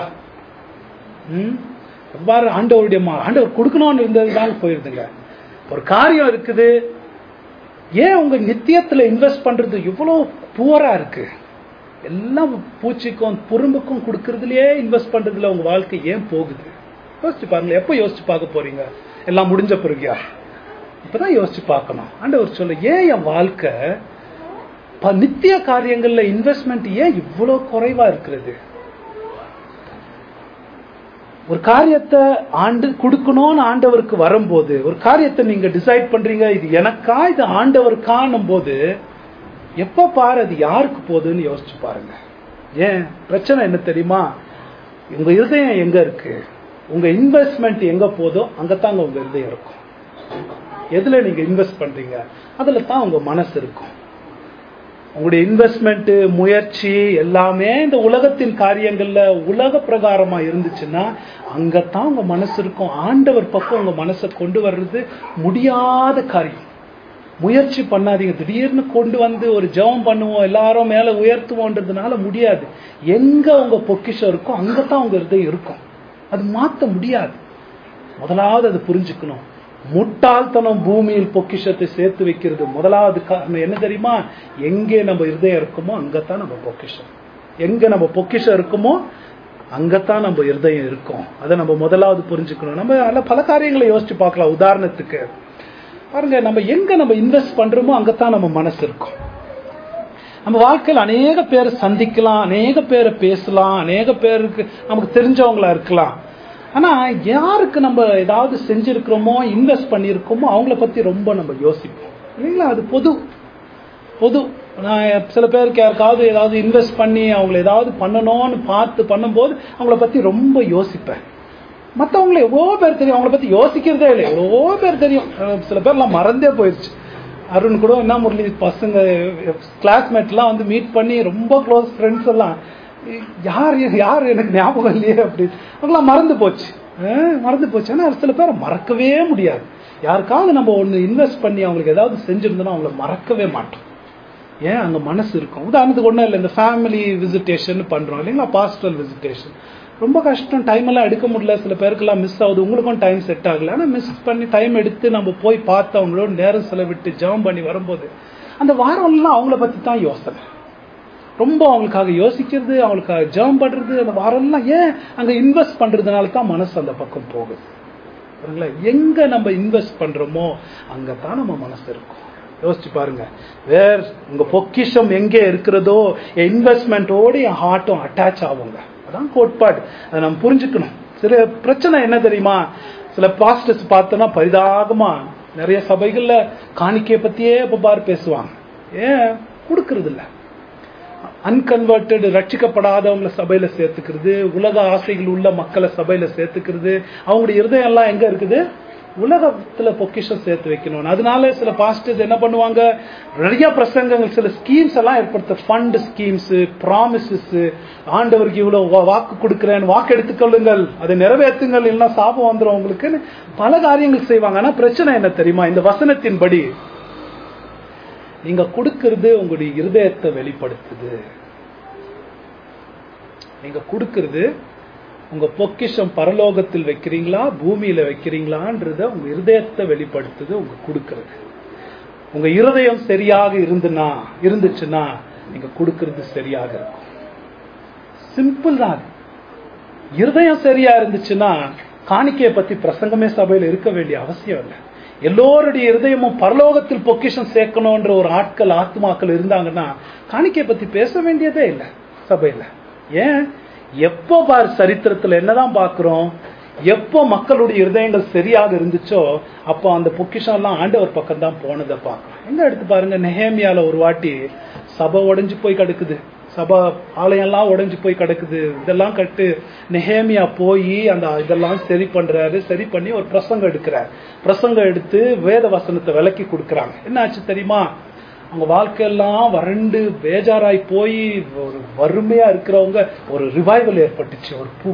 S1: பாரு ஆண்டவருடைய ஆண்டவர் கொடுக்கணும்னு இருந்ததுதான் போயிருதுங்க. ஒரு காரியம் இருக்குது, ஏன் உங்க நித்தியத்துல இன்வெஸ்ட் பண்றது இவ்வளவு புவரா இருக்கு? எல்லாம் பூச்சிக்கும் புரும்புக்கும் கொடுக்கறதுலயே இன்வெஸ்ட் பண்றதுல உங்க வாழ்க்கை ஏன் போகுது? யோசிச்சு பாருங்க. எப்ப யோசிச்சு பார்க்க போறீங்க? எல்லாம் முடிஞ்ச பிறகுயா? இப்பதான் யோசிச்சு பார்க்கணும். ஆண்டவர் சொல்ல, ஏன் என் வாழ்க்கை நித்திய காரியங்கள்ல இன்வெஸ்ட்மெண்ட் ஏன் இவ்வளவு குறைவா இருக்கிறது? ஒரு காரியத்தை கொடுக்கணும்னு ஆண்டவருக்கு வரும்போது, ஒரு காரியத்தை நீங்க டிசைட் பண்றீங்க, இது எனக்கா இது ஆண்டவருக்கானும் போது எப்ப பாரு அது யாருக்கு போகுதுன்னு யோசிச்சு பாருங்க. ஏன் பிரச்சனை என்ன தெரியுமா? உங்க இருதயம் எங்க இருக்கு, உங்க இன்வெஸ்ட்மெண்ட் எங்க போதோ அங்கத்தாங்க உங்க இருதயம் இருக்கும். எதுல நீங்க இன்வெஸ்ட் பண்றீங்க அதுல தான் உங்க மனசு இருக்கும். உங்களுடைய இன்வெஸ்ட்மெண்ட் முயற்சி எல்லாமே இந்த உலகத்தின் காரியங்கள்ல உலக பிரகாரமா இருந்துச்சுன்னா அங்கத்தான் உங்க மனசு இருக்கும். ஆண்டவர் பக்கம் உங்க மனசை கொண்டு வர்றது முடியாத காரியம். முயற்சி பண்ணாதீங்க. திடீர்னு கொண்டு வந்து ஒரு ஜெபம் பண்ணுவோம், எல்லாரும் மேல உயர்த்துவோன்றதுனால முடியாது. எங்க உங்க பொக்கிஷம் இருக்கோ அங்கத்தான் உங்க இருதயம் இருக்கும். அது மாத்த முடியாது. முதலாவது அது புரிஞ்சுக்கணும். முட்டாள்தனம் பூமியில் பொக்கிஷத்தை சேர்த்து வைக்கிறது. முதலாவது காரணம் என்ன தெரியுமா? எங்கே நம்ம இருதயம் இருக்குமோ அங்கத்தான் நம்ம பொக்கிஷம். எங்க நம்ம பொக்கிஷம் இருக்குமோ அங்கத்தான் நம்ம இருதயம் இருக்கும். அதை நம்ம முதலாவது புரிஞ்சுக்கணும். நம்ம பல காரியங்களை யோசிச்சு பார்க்கலாம். உதாரணத்துக்கு பாருங்க, நம்ம எங்க நம்ம இன்வெஸ்ட் பண்றோமோ அங்கத்தான் நம்ம மனசு இருக்கும். நம்ம வாழ்க்கையில் அநேக பேரை சந்திக்கலாம், அநேக பேரை பேசலாம், அநேக பேருக்கு நமக்கு தெரிஞ்சவங்களா இருக்கலாம். ஆனா யாருக்கு நம்ம ஏதாவது செஞ்சிருக்கிறோமோ, இன்வெஸ்ட் பண்ணியிருக்கோமோ அவங்கள பத்தி ரொம்ப நம்ம யோசிப்போம் இல்லைங்களா? அது பொது. நான் சில பேருக்கு யாருக்காவது ஏதாவது இன்வெஸ்ட் பண்ணி அவங்களை ஏதாவது பண்ணணும்னு பண்ணும்போது அவங்கள பத்தி ரொம்ப யோசிப்பேன். மற்றவங்களை எவ்வளோ பேர் தெரியும், அவங்கள பத்தி யோசிக்கிறதே இல்லை, எவ்வளோ பேர் தெரியும். சில பேர்லாம் மறந்தே போயிடுச்சு. அருண் கூட என்ன முரளி பசங்க கிளாஸ்மேட்லாம் வந்து மீட் பண்ணி ரொம்ப க்ளோஸ் ஃப்ரெண்ட்ஸ் எல்லாம் யார் எனக்கு ஞாபகம் இல்லையே அப்படின்னு அவங்களாம் மறந்து போச்சு. ஆனால் சில பேரை மறக்கவே முடியாது. யாருக்காவது நம்ம ஒன்று இன்வெஸ்ட் பண்ணி அவங்களுக்கு ஏதாவது செஞ்சிருந்தோம்னா அவங்கள மறக்கவே மாட்டோம். ஏன்? அங்கே மனசு இருக்கும். உதாரணத்துக்கு ஒன்றும் இல்லை, இந்த ஃபேமிலி விசிட்டேஷன் பண்ணுறோம் இல்லைங்களா, பாஸ்டல் விசிட்டேஷன். ரொம்ப கஷ்டம், டைம் எல்லாம் எடுக்க முடியல, சில பேருக்கெல்லாம் மிஸ் ஆகுது, உங்களுக்கும் டைம் செட் ஆகல. ஆனால் மிஸ் பண்ணி டைம் எடுத்து நம்ம போய் பார்த்து அவங்களோட நேரம் செலவிட்டு ஜெபம் பண்ணி வரும்போது அந்த வாரம்லாம் அவங்கள பற்றி தான் யோசனை. ரொம்ப அவங்களுக்காக யோசிக்கிறது, அவங்களுக்காக ஜெபம் பண்ணுறது, அந்த வாரம்லாம் ஏன் அங்கே இன்வெஸ்ட் பண்ணுறதுனால தான் மனசு அந்த பக்கம் போகுது. எங்க நம்ம இன்வெஸ்ட் பண்றோமோ அங்கே தான் நம்ம மனசு இருக்கும். யோசிச்சு பாருங்க, உங்க பொக்கிஷம் எங்கே இருக்கிறதோ இன்வெஸ்ட்மெண்டோடு என் ஹார்ட்டும் அட்டாச் ஆகுங்க. அதான் கோட்பாடு. அதை நம்ம புரிஞ்சுக்கணும். சில பிரச்சனை என்ன தெரியுமா, சில பாஸ்டர்ஸ் பார்த்தோன்னா பரிதாபமா நிறைய சபைகள்ல காணிக்கையை பத்தியே பார் பேசுவாங்க. ஏன்? கொடுக்கறது இல்லை. அன்கன்வெர்டட், ரட்சிக்கப்படாதவங்களை சபையில சேர்த்துக்கிறது, உலக ஆசைகள் உள்ள மக்களை சபையில சேர்த்துக்கிறது. அவங்களுடைய இருதயம் எல்லாம் எங்க இருக்குது? உலகத்துல பொக்கிஷம் சேர்த்து வைக்கணும். அதனால சில பாஸ்டர்ஸ் என்ன பண்ணுவாங்க, நிறைய பிரசங்கங்கள், சில ஸ்கீம்ஸ் எல்லாம் ஏற்படுத்த, ஃபண்ட் ஸ்கீம்ஸ், ப்ராமிசஸ், ஆண்டவருக்கு இவ்வளவு வாக்கு கொடுக்கிறேன், வாக்கு எடுத்துக்கொள்ளுங்கள், அதை நிறைவேற்றுங்கள், இல்லைன்னா சாபம் வந்துடும் உங்களுக்கு, பல காரியங்கள் செய்வாங்க. ஆனா பிரச்சனை என்ன தெரியுமா, இந்த வசனத்தின்படி நீங்க கொடுக்கிறது உங்களுடைய இருதயத்தை வெளிப்படுத்துது. நீங்க கொடுக்கிறது உங்க பொக்கிஷம் பரலோகத்தில் வைக்கிறீங்களா பூமியில வைக்கிறீங்களான்றத உங்க இருதயத்தை வெளிப்படுத்துது. உங்க கொடுக்கிறது, உங்க இருதயம் சரியாக இருந்துச்சுன்னா நீங்க கொடுக்கிறது சரியாக இருக்கும். சிம்பிள் தான். இருதயம் சரியா இருந்துச்சுன்னா காணிக்கையை பத்தி பிரசங்கமே சபையில இருக்க வேண்டிய அவசியம் இல்லை. எல்லோருடைய இருதயமும் பரலோகத்தில் பொக்கிஷம் சேர்க்கணும்ன்ற ஒரு ஆத்மாக்கள் இருந்தாங்கன்னா காணிக்கையை பத்தி பேச வேண்டியதே இல்லை சபையில. ஏன்? எப்போ பார் சரித்திரத்துல என்னதான் பாக்குறோம், எப்போ மக்களுடைய இருதயங்கள் சரியாக இருந்துச்சோ அப்போ அந்த பொக்கிஷம் எல்லாம் ஆண்டவர் பக்கம் தான் போனதை பார்க்கணும். எங்க எடுத்து பாருங்க, நெஹேமியால ஒரு வாட்டி சபை உடைஞ்சு போய் கிடக்குது, சபா ஆலயம்லாம் உடைஞ்சு போய் கிடக்குது. இதெல்லாம் கட்டு நெஹேமியா போய் அந்த இதெல்லாம் சரி பண்றாரு. சரி பண்ணி ஒரு பிரசங்கம் எடுக்கிறார். பிரசங்கம் எடுத்து வேத வசனத்தை விளக்கி கொடுக்குறாங்க. என்ன ஆச்சு தெரியுமா, அவங்க வாழ்க்கையெல்லாம் வறண்டு பேஜாராய் போய் ஒரு வறுமையா இருக்கிறவங்க ஒரு ரிவைவல் ஏற்பட்டுச்சு,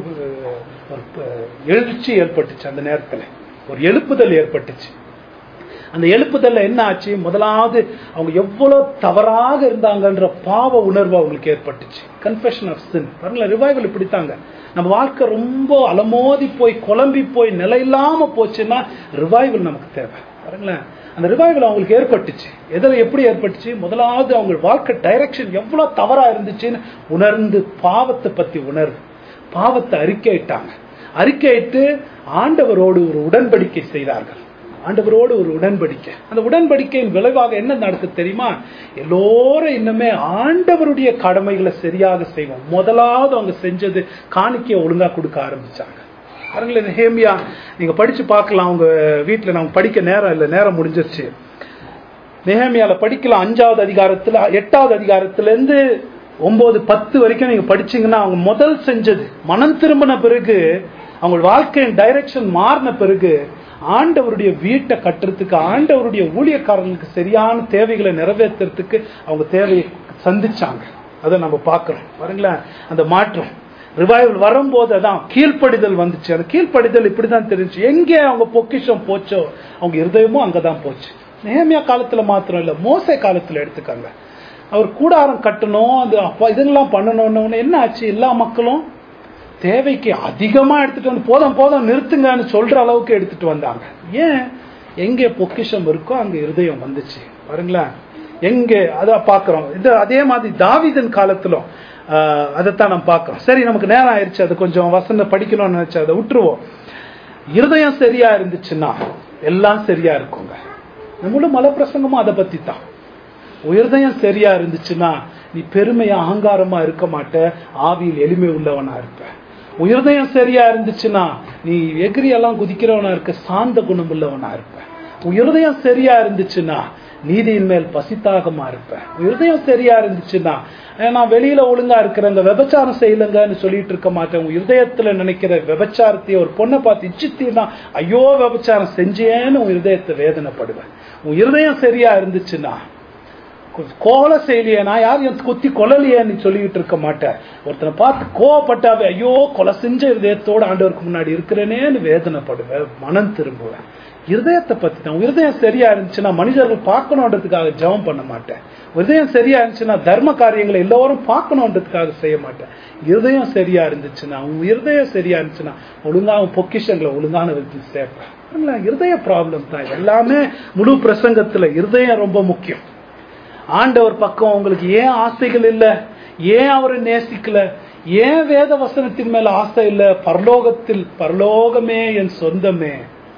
S1: ஒரு எழுச்சி ஏற்பட்டுச்சு. அந்த நேரத்துல ஒரு எழுப்புதல் ஏற்பட்டுச்சு. அந்த எழுப்புதல்ல என்ன ஆச்சு, முதலாவது அவங்க எவ்வளவு தவறாக இருந்தாங்கன்ற பாவ உணர்வு அவங்களுக்கு ஏற்பட்டுச்சு. Confession of sin. பாருங்களா, ரிவைவல் இப்படித்தாங்க. நம்ம வாழ்க்கை ரொம்ப அலமோதி போய் குழம்பி போய் நிலை இல்லாம போச்சுன்னா ரிவைவல் நமக்கு தேவை. பாருங்களேன், அந்த ரிவைவல் அவங்களுக்கு ஏற்பட்டுச்சு. எப்படி ஏற்பட்டுச்சு, முதலாவது அவங்க வாழ்க்கை டைரக்ஷன் எவ்வளவு தவறா இருந்துச்சுன்னு உணர்ந்து பாவத்தை பத்தி பாவத்தை அறிக்கையிட்டாங்க. அறிக்கையிட்டு ஆண்டவரோடு ஒரு உடன்படிக்கை செய்தார்கள். ஆண்டவரோடு ஒரு உடன்படிக்கை. அந்த உடன்படிக்கையின் விளைவாக என்ன நடக்குது தெரியுமா, எல்லோரும் இன்னுமே ஆண்டவருடைய கடமைகளை சரியாக செய்வோம். முதலாவது அவங்க செஞ்சது காணிக்கையை ஒழுங்கா கொடுக்க ஆரம்பிச்சாங்க. பாருங்களேன், நெஹேமியா நீங்க படிச்சு பார்க்கலாம். அவங்க வீட்டுல நம்ம படிக்க நேரம் இல்லை, நேரம் முடிஞ்சிருச்சு. நெஹேமியால படிக்கலாம். 5வது அதிகாரத்துல 8வது அதிகாரத்துல இருந்து 9, 10 வரைக்கும் நீங்க படிச்சீங்கன்னா அவங்க முதல் செஞ்சது, மனம் திரும்பின பிறகு அவங்க வாழ்க்கையின் டைரக்ஷன் மாறின பிறகு ஆண்டவருடைய வீட்டை கட்டுறதுக்கு, ஆண்டவருடைய ஊழியக்காரர்களுக்கு சரியான தேவைகளை நிறைவேற்றுறதுக்கு அவங்க தேவையை சந்திச்சாங்க. அதை நம்ம பார்க்கிறோம். பாருங்களேன், அந்த மாற்றம் ரிவைவல் வரும்போது அதான் கீழ்ப்படிதல் வந்துச்சு. அந்த கீழ்ப்படிதல் இப்படிதான் தெரிஞ்சு. எங்கே அவங்க பொக்கிஷம் போச்சோ அவங்க இருதயமும் அங்கதான் போச்சு. நெஹேமியா காலத்துல மாத்திரம் இல்ல, மோசே காலத்துல எடுத்துக்காங்க. அவர் கூடாரம் கட்டணும், அது அப்பா இதெல்லாம் பண்ணணும்னு என்ன ஆச்சு, எல்லா மக்களும் தேவைக்கு அதிகமா எடுத்துட்டு வந்து போதும் நிறுத்துங்கன்னு சொல்ற அளவுக்கு எடுத்துட்டு வந்தாங்க. ஏன்? எங்கே பொக்கிஷம் இருக்கோ அங்க இருதயம் வந்துச்சு. பாருங்களேன், எங்க அத பாக்குறோம். இது அதே மாதிரி தாவீதின் காலத்திலும் அதைத்தான் நம்ம பார்க்கிறோம். சரி, நமக்கு நேரம் ஆயிடுச்சு, அது கொஞ்சம் வசனம் படிக்கணும்னு நினைச்சு அதை விட்டுருவோம். இருதயம் சரியா இருந்துச்சுன்னா எல்லாம் சரியா இருக்குங்க. நம்மளும் மலை பிரசங்கமும் அதை பத்தி தான். உயர்தயம் சரியா இருந்துச்சுன்னா நீ பெருமையா அகங்காரமா இருக்க மாட்ட, ஆவியில் எளிமை உள்ளவனா இருப்ப. உயர்தயம் சரியா இருந்துச்சுன்னா நீ எகிரியெல்லாம் குதிக்கிறவனா இருக்க, சாந்த குணம் உள்ளவனா இருப்ப. உயர்தயம் சரியா இருந்துச்சுன்னா நீதியின் மேல் பசித்தாகமா இருப்பேன். இருதயம் சரியா இருந்துச்சுன்னா நான் வெளியில ஒழுங்கா இருக்கிறேங்க, விபச்சாரம் செய்யலங்கன்னு சொல்லிட்டு இருக்க மாட்டேன். உங்க இருதயத்துல நினைக்கிற விபச்சாரத்தையே ஒரு பொண்ணை பார்த்து இச்சித்தீன்னா ஐயோ விபச்சாரம் செஞ்சேன்னு உன் இருதயத்தை வேதனைப்படுவேன். உன் இருதயம் சரியா இருந்துச்சுன்னா கோலை செய்யலையே, நான் யாரையும் குத்தி கொல்லலையேன்னு சொல்லிட்டு இருக்க மாட்டேன். ஒருத்தனை பார்த்து கோவப்பட்டாவே ஐயோ கொலை செஞ்ச இருதயத்தோட ஆண்டவருக்கு முன்னாடி இருக்கிறேனேன்னு வேதனைப்படுவேன், மனம் திரும்புவேன். இருதயத்தை பத்தி தான். இருதயம் சரியா இருந்துச்சுன்னா மனிதர்கள் பார்க்கணுன்றதுக்காக ஜெபம் பண்ண மாட்டேன். இருதயம் சரியா இருந்துச்சுன்னா தர்ம காரியங்களை எல்லோரும் பார்க்கணுன்றதுக்காக செய்ய மாட்டேன். இருதயம் சரியா இருந்துச்சுன்னா, உன் இருதயம் சரியா இருந்துச்சுன்னா ஒழுங்காக பொக்கிஷங்களை ஒழுங்கான விதத்தில் சேர்ப்பேன். இருதய ப்ராப்ளம் தான் எல்லாமே. முழு பிரசங்கத்துல இருதயம் ரொம்ப முக்கியம். ஆண்டவர் பக்கம் உங்களுக்கு ஏன் ஆசைகள் இல்ல, ஏன் அவரை நேசிக்கல, ஏன் வேத வசனத்தின் மேல ஆசை இல்ல, பரலோகத்தில் பரலோகமே என் சொந்தமே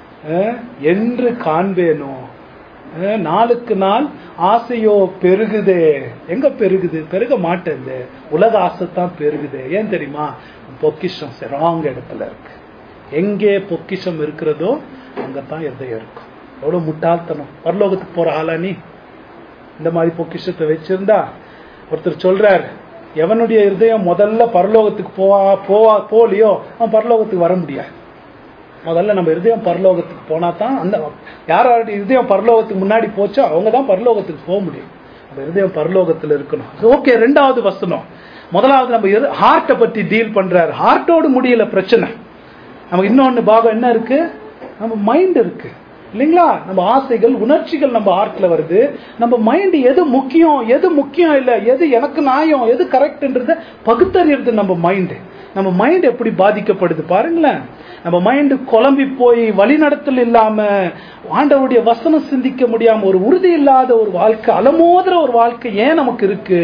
S1: என்று காண்பேனோ, நாளுக்கு நாள் ஆசையோ பெருகுதே. எங்க பெருகுது? பெருக மாட்டேன். உலக ஆசைத்தான் பெருகுது. ஏன் தெரியுமா? பொக்கிஷம் ராங் இடத்துல இருக்கு. எங்கே பொக்கிஷம் இருக்கிறதோ அங்கதான் இருதயம் இருக்கும். எவ்வளவு முட்டாள்தனம். பரலோகத்துக்கு போற ஆளா நீ? இந்த மாதிரி பொக்கிஷத்தை வச்சிருந்தா ஒருத்தர் சொல்றார், எவனுடைய இருதயம் முதல்ல பரலோகத்துக்கு போலியோ அவன் பரலோகத்துக்கு வர முடியாது. முதல்ல நம்ம இருதயம் பரலோகத்துக்கு போனா தான், அந்த யாரோட இருதயம் பரலோகத்துக்கு முன்னாடி போச்சோ அவங்க தான் பரலோகத்துக்கு போக முடியும். நம்ம இருதயம் பரலோகத்துல இருக்கணும். ஓகே, 2வது வசனம். முதலாவது நம்ம ஹார்ட்டை பத்தி டீல் பண்றாரு. ஹார்ட்டோடு முடியல பிரச்சனை. நமக்கு இன்னொன்னு பாகம் என்ன இருக்கு? நம்ம மைண்ட் இருக்கு இல்லைங்களா? நம்ம ஆசைகள் உணர்ச்சிகள் நம்ம ஹார்ட்ல வருது. நம்ம மைண்ட் எது முக்கியம் எது முக்கியம் இல்ல, எது எனக்கு நியாயம் எது கரெக்ட்ன்றத பகுத்தறியறது நம்ம மைண்ட். நம்ம மைண்ட் எப்படி பாதிக்கப்படுது பாருங்களேன். நம்ம மைண்ட் குழம்பி போய் வழிநடத்தல் இல்லாம, ஆண்டவருடைய வசனம் சிந்திக்க முடியாம, ஒரு உறுதி இல்லாத ஒரு வாழ்க்கை, அலமோதுற ஒரு வாழ்க்கை ஏன் நமக்கு இருக்கு?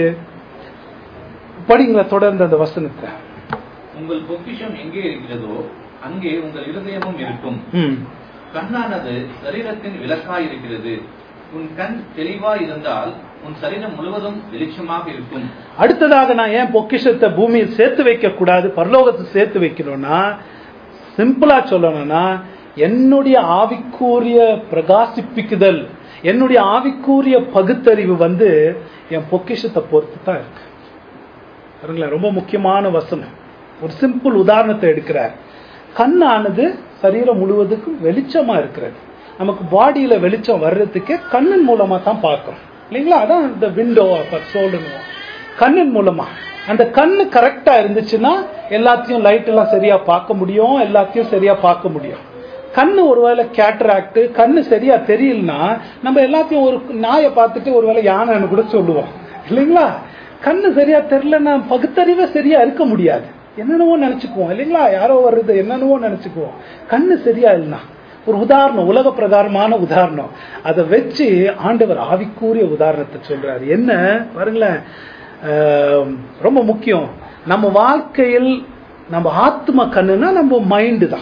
S1: படிங்களா தொடர்ந்து அந்த வசனத்தை.
S2: உங்கள் பொக்கிஷம் எங்கே இருக்கிறதோ அங்கே உங்கள் இருதயமும் இருக்கும். கண்ணானது சரீரத்தின் விளக்காய் இருக்கிறது. உன் கண் தெளிவாய் இருந்தால் உன் சரீரம் முழுவதும் வெளிச்சமாக இருக்கும்.
S1: அடுத்ததாக நான் ஏன் பொக்கிஷத்தை பூமியில் சேர்த்து வைக்க கூடாது, பரலோகத்தை சேர்த்து வைக்கணும்னா, சிம்பிளா சொல்லணும்னா, என்னுடைய ஆவிக்குரிய பிரகாசிப்பிக்குதல், என்னுடைய ஆவிக்குரிய பகுத்தறிவு என் பொக்கிஷத்தை பொறுத்து தான் இருக்கு. ரொம்ப முக்கியமான வசனம். ஒரு சிம்பிள் உதாரணத்தை எடுக்கிறார். கண்ணானது சரீரம் முழுவதுக்கும் வெளிச்சமா இருக்கிறது. நமக்கு பாடியில வெளிச்சம் வர்றதுக்கு கண்ணின் மூலமா தான் பார்க்கணும் இல்லைங்களா? அதான் இந்த விண்டோ சொல்லுவோம். கண்ணின் மூலமா. அந்த கண்ணு கரெக்டா இருந்துச்சுன்னா எல்லாத்தையும் லைட் எல்லாம் சரியா பார்க்க முடியும், எல்லாத்தையும் சரியா பார்க்க முடியும். கண்ணு ஒருவேளை கேட்ராக்ட், கண்ணு சரியா தெரியலன்னா நம்ம எல்லாத்தையும் ஒரு நாயை பார்த்துட்டு ஒருவேளை யானைன்னு கூட சொல்லுவோம் இல்லைங்களா? கண்ணு சரியா தெரியலன்னா பகுத்தறிவே சரியா இருக்க முடியாது. என்னென்னவோ நினைச்சுக்குவோம் இல்லைங்களா? யாரோ வருது என்னென்னவோ நினைச்சுக்குவோம். கண்ணு சரியா இல்லைன்னா ஒரு உதாரணம், உலக பிரகாரமான உதாரணம், அதை வச்சு ஆண்டவர் ஆவிக்குரிய உதாரணத்தை சொல்றாரு. என்ன பாருங்களேன், ரொம்ப முக்கியம். நம்ம வாழ்க்கையில் நம்ம ஆத்ம கண்ணுனா நம்ம மைண்டு தான்.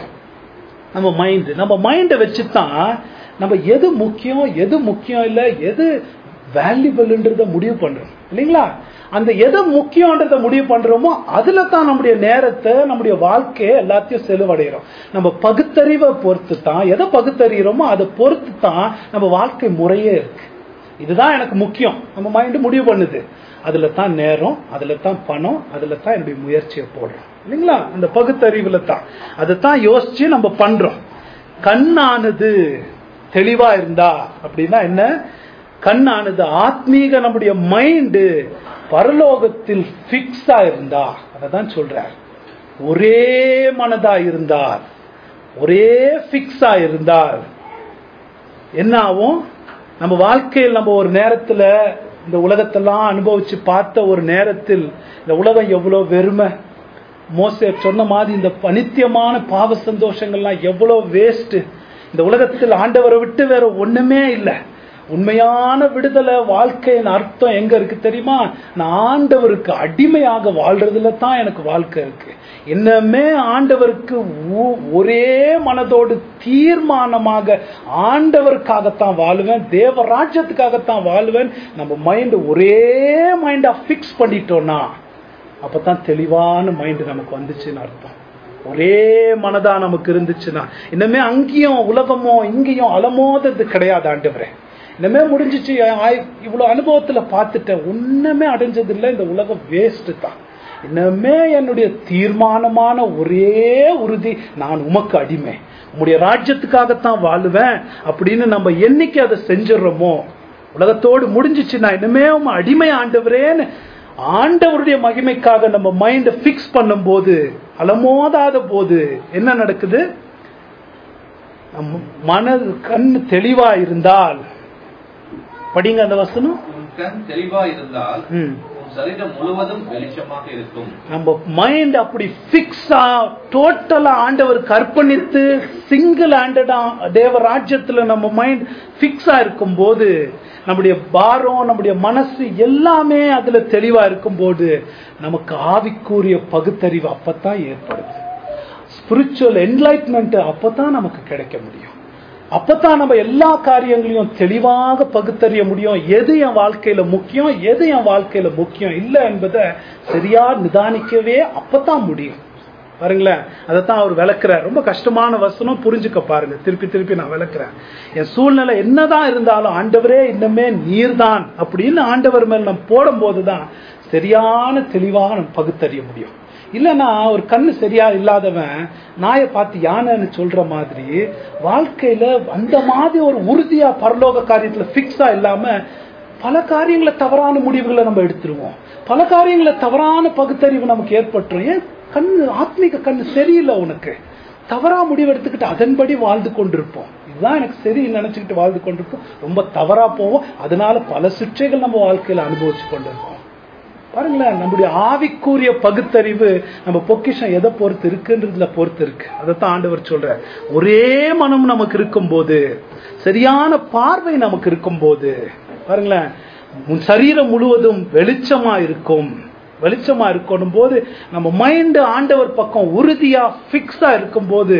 S1: நம்ம மைண்டை வச்சுதான் நம்ம எது முக்கியம் எது முக்கியம் இல்ல, எது வேல்யூபிள்ன்றத முடிவு பண்றோம் இல்லைங்களா? அந்த எதை முக்கியன்றத முடிவு பண்றோமோ அதுல தான் நம்முடைய நேரத்தை நம்முடைய வாழ்க்கையை எல்லாத்தையும் செலவடைகிறோம். நம்ம பகுத்தறிவை பொறுத்து தான், எதை பகுத்தறிகிறோமோ அதை பொறுத்து தான் நம்ம வாழ்க்கை முறையே இருக்கு. இதுதான் எனக்கு முக்கியம் நம்ம மைண்டு முடிவு பண்ணுது. அதுல தான் நேரம், அதுல தான் பணம், அதுல தான் என்னுடைய முயற்சியை போடுறோம் இல்லைங்களா? அந்த பகுத்தறிவுல தான் அதைத்தான் யோசிச்சு நம்ம பண்றோம். கண்ணானது தெளிவா இருந்தா அப்படின்னா என்ன? கண்ணானது ஆத்மீக நம்முடைய மைண்டு பரலோகத்தில் பிக்ஸா இருந்தா, அதான் சொல்றார். ஒரே மனதா இருந்தார், ஒரே பிக்ஸா இருந்தார் என்ன ஆகும்? நம்ம வாழ்க்கையில் நம்ம ஒரு நேரத்துல இந்த உலகத்தெல்லாம் அனுபவிச்சு பார்த்த ஒரு நேரத்தில் இந்த உலகம் எவ்வளவு வெறுமை, மோசே சொன்ன மாதிரி இந்த அநித்தியமான பாவ சந்தோஷங்கள்லாம் எவ்வளவு வேஸ்ட். இந்த உலகத்தில் ஆண்டவரை விட்டு வேற ஒண்ணுமே இல்லை. உண்மையான விடுதலை வாழ்க்கையின் அர்த்தம் எங்க இருக்கு தெரியுமா? நான் ஆண்டவருக்கு அடிமையாக வாழ்றதுல தான் எனக்கு வாழ்க்கை இருக்கு. இன்னமே ஆண்டவருக்கு ஒரே மனதோடு தீர்மானமாக ஆண்டவருக்காகத்தான் வாழுவேன், தேவ ராஜ்யத்துக்காகத்தான் வாழுவேன். நம்ம மைண்ட் ஒரே மைண்டா பிக்ஸ் பண்ணிட்டோம்னா அப்பதான் தெளிவான மைண்ட் நமக்கு வந்துச்சுன்னு அர்த்தம். ஒரே மனதா நமக்கு இருந்துச்சுன்னா இன்னமே அங்கேயும் உலகமோ இங்கேயும் அலமோதது கிடையாது. ஆண்டவரே இன்னமே முடிஞ்சிச்சு, இவ்வளவு அனுபவத்துல பார்த்துட்டேன், ஒண்ணுமே அடைஞ்சது இல்லை, இந்த உலகம் வேஸ்ட் தான். இன்னமே என்னுடைய தீர்மானமான ஒரே உறுதி, நான் உமக்கு அடிமை, உம்முடைய ராஜ்யத்துக்காகத்தான் வாழுவேன் அப்படின்னு நம்ம என்னைக்கு அதை செஞ்சிடறோமோ, உலகத்தோடு முடிஞ்சிச்சுன்னா இன்னமே உம் அடிமை ஆண்டவரேன்னு ஆண்டவருடைய மகிமைக்காக நம்ம மைண்ட பிக்ஸ் பண்ணும் போது, அலமோதாத போது என்ன நடக்குது? மனது கண் தெளிவா இருந்தால், படிங்க அந்த வசனம்,
S2: கண் தெளிவா இருந்தால் சரீரம் முழுவதும் வெளிச்சமாக இருக்கும்.
S1: நம்ம மைண்ட் அப்படி பிக்ஸா டோட்டலா ஆண்டவருக்கு அர்ப்பணித்து சிங்கிள் ஹேண்டடா தேவ ராஜ்யத்துல நம்ம மைண்ட் பிக்ஸா இருக்கும் போது, நம்முடைய பாரம், நம்முடைய மனசு எல்லாமே அதுல தெளிவா இருக்கும் போது நமக்கு ஆவிக்குரிய பகுத்தறிவு அப்பதான் ஏற்படுது. ஸ்பிரிச்சுவல் என்லைட்மெண்ட் அப்பதான் நமக்கு கிடைக்க முடியும். அப்பதான் நம்ம எல்லா காரியங்களையும் தெளிவாக பகுத்தறிய முடியும். எது என் வாழ்க்கையில முக்கியம், எது என் வாழ்க்கையில முக்கியம் இல்லை என்பதை சரியா நிதானிக்கவே அப்பதான் முடியும். பாருங்களேன், அதைத்தான் அவர் விளக்குறார். ரொம்ப கஷ்டமான வசனம், புரிஞ்சுக்க பாருங்க. திருப்பி திருப்பி நான் விளக்குறேன். என் சூழ்நிலை என்னதான் இருந்தாலும் ஆண்டவரே இன்னமே நீர்தான் அப்படின்னு ஆண்டவர் மேல் நம்ம போடும் போதுதான் சரியான தெளிவாக நம்ம பகுத்தறிய முடியும். இல்லைன்னா ஒரு கண்ணு சரியா இல்லாதவன் நாயை பார்த்து யானைன்னு சொல்ற மாதிரி வாழ்க்கையில அந்த மாதிரி ஒரு உறுதியா பரலோக காரியத்துல பிக்ஸா இல்லாம பல காரியங்களை தவறான முடிவுகளை நம்ம எடுத்துருவோம். பல காரியங்களை தவறான பகுத்தறிவு நமக்கு ஏற்பட்டுரும். ஏன் கண்ணு, ஆத்மீக கண்ணு சரியில்லை, உனக்கு தவறா முடிவு எடுத்துக்கிட்டு அதன்படி வாழ்ந்து கொண்டிருப்போம். இதுதான் எனக்கு சரி நினைச்சுக்கிட்டு வாழ்ந்து கொண்டிருப்போம், ரொம்ப தவறா போவோம். அதனால பல சிற்றைகள் நம்ம வாழ்க்கையில அனுபவிச்சு கொண்டிருப்போம். பாருங்களேன், நம்முடைய ஆவிக்குரிய பகுத்தறிவு நம்ம பொக்கிஷம் எதை பொறுத்து இருக்குன்றதுல பொறுத்து இருக்கு. அதைத்தான் ஆண்டவர் சொல்ற. ஒரே மனம் நமக்கு இருக்கும் போது, சரியான பார்வை நமக்கு இருக்கும் போது, பாருங்களேன், உன் சரீரம் முழுவதும் வெளிச்சமா இருக்கும். வெளிச்சமா இருக்கணும் போது நம்ம மைண்ட் ஆண்டவர் பக்கம் உறுதியா பிக்ஸா இருக்கும் போது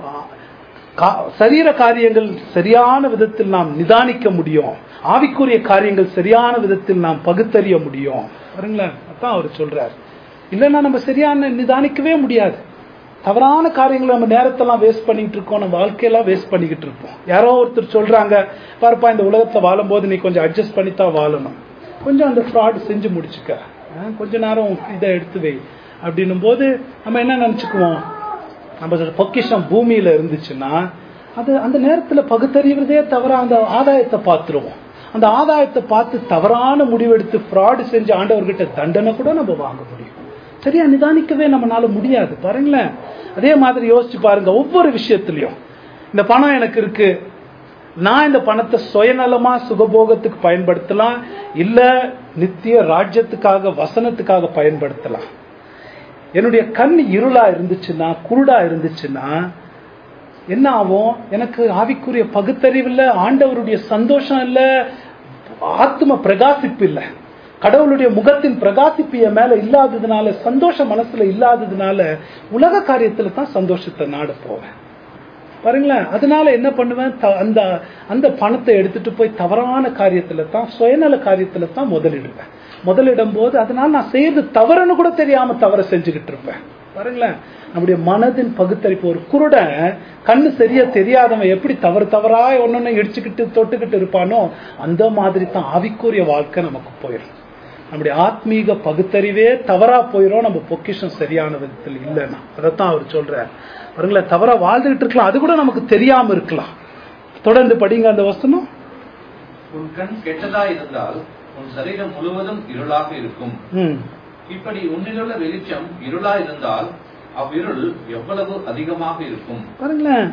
S1: சரீர காரியங்கள் சரியான விதத்தில் நாம் நிதானிக்க முடியும். ஆவிக்குரிய காரியங்கள் சரியான விதத்தில் நாம் பகுத்தறிய முடியும். பாருங்களேன், அதான் அவர் சொல்றார். இல்லைன்னா நம்ம சரியான நிதானிக்கவே முடியாது. தவறான காரியங்களை நம்ம நேரத்தெல்லாம் வேஸ்ட் பண்ணிட்டு இருக்கோம், நம்ம வாழ்க்கையெல்லாம் வேஸ்ட் பண்ணிக்கிட்டு இருப்போம். யாரோ ஒருத்தர் சொல்றாங்க, பாருப்பா இந்த உலகத்தை வாழும் போது நீ கொஞ்சம் அட்ஜஸ்ட் பண்ணித்தான் வாழணும், கொஞ்சம் அந்த ஃப்ராட் செஞ்சு முடிச்சுக்க, கொஞ்ச நேரம் இதை எடுத்து வை அப்படின்னும் போது நம்ம என்ன நினைச்சுக்குவோம்? நம்ம பொக்கிஷம் பூமியில இருந்துச்சுன்னா அது அந்த நேரத்துல பகுத்தறிவதே தவிர அந்த ஆதாயத்தை பார்த்துருவோம். அந்த ஆதாயத்தை பார்த்து தவறான முடிவெடுத்து ஃப்ராடு செஞ்சு ஆண்டவர்கிட்ட தண்டனை கூட நம்ம வாங்க முடியும். சரியா நிதானிக்கவே நம்மளால முடியாது. பாருங்களேன், அதே மாதிரி யோசிச்சு பாருங்க. ஒவ்வொரு விஷயத்திலையும் இந்த பணம் எனக்கு இருக்கு, நான் இந்த பணத்தை சுயநலமா சுகபோகத்துக்கு பயன்படுத்தலாம், இல்ல நித்திய ராஜ்யத்துக்காக வசனத்துக்காக பயன்படுத்தலாம். என்னுடைய கண் இருளா இருந்துச்சுன்னா, குருடா இருந்துச்சுன்னா என்ன ஆகும்? எனக்கு ஆவிக்குரிய பகுத்தறிவு இல்ல, ஆண்டவருடைய சந்தோஷம் இல்ல, ஆத்ம பிரகாசிப்பு இல்ல, கடவுளுடைய முகத்தின் பிரகாசிப்பு என் மேல இல்லாததுனால, சந்தோஷம் மனசுல இல்லாததுனால உலக காரியத்துல தான் சந்தோஷத்தை நாட போவேன். பாருங்களேன், அதனால என்ன பண்ணுவேன்? அந்த பணத்தை எடுத்துட்டு போய் தவறான காரியத்துல தான், சுயநல காரியத்துல தான் முதலிடுவேன். முதலிடும் போது அதனால நான் செய்யறது தவறுன்னு கூட தெரியாம தவற செஞ்சுக்கிட்டு இருப்பேன். பாருங்களேன், நம்முடைய மனதின் பகுத்தறிப்பு. ஒரு குருடன் கண்ணு சரியா தெரியாதவன் எப்படி தவறா ஒன்னொன்னு இடிச்சுக்கிட்டு தொட்டுக்கிட்டு இருப்பானோ அந்த மாதிரி தான் ஆவிக்குரிய வாழ்க்கை நமக்கு போயிடும். நம்முடைய ஆத்மீக பகுத்தறிவே தவறா போயிடும், நம்ம பொக்கிஷம் சரியான விதத்தில் இல்லைன்னா. அதைத்தான் அவர் சொல்றார். பாருங்களேன், தவறா வாழ்ந்துகிட்டு இருக்கலாம், அது கூட நமக்கு தெரியாம இருக்கலாம். தொடர்ந்து படிங்க அந்த வசனம்.
S2: உன் கண் கெட்டதா இருந்தால் உன் சரீரம் முழுவதும் இருளாக இருக்கும். இப்படி உன்னிலுள்ள வெளிச்சம் இருளா இருந்தால் அவ்விருள் எவ்வளவு அதிகமாக இருக்கும்.
S1: பாருங்களேன்,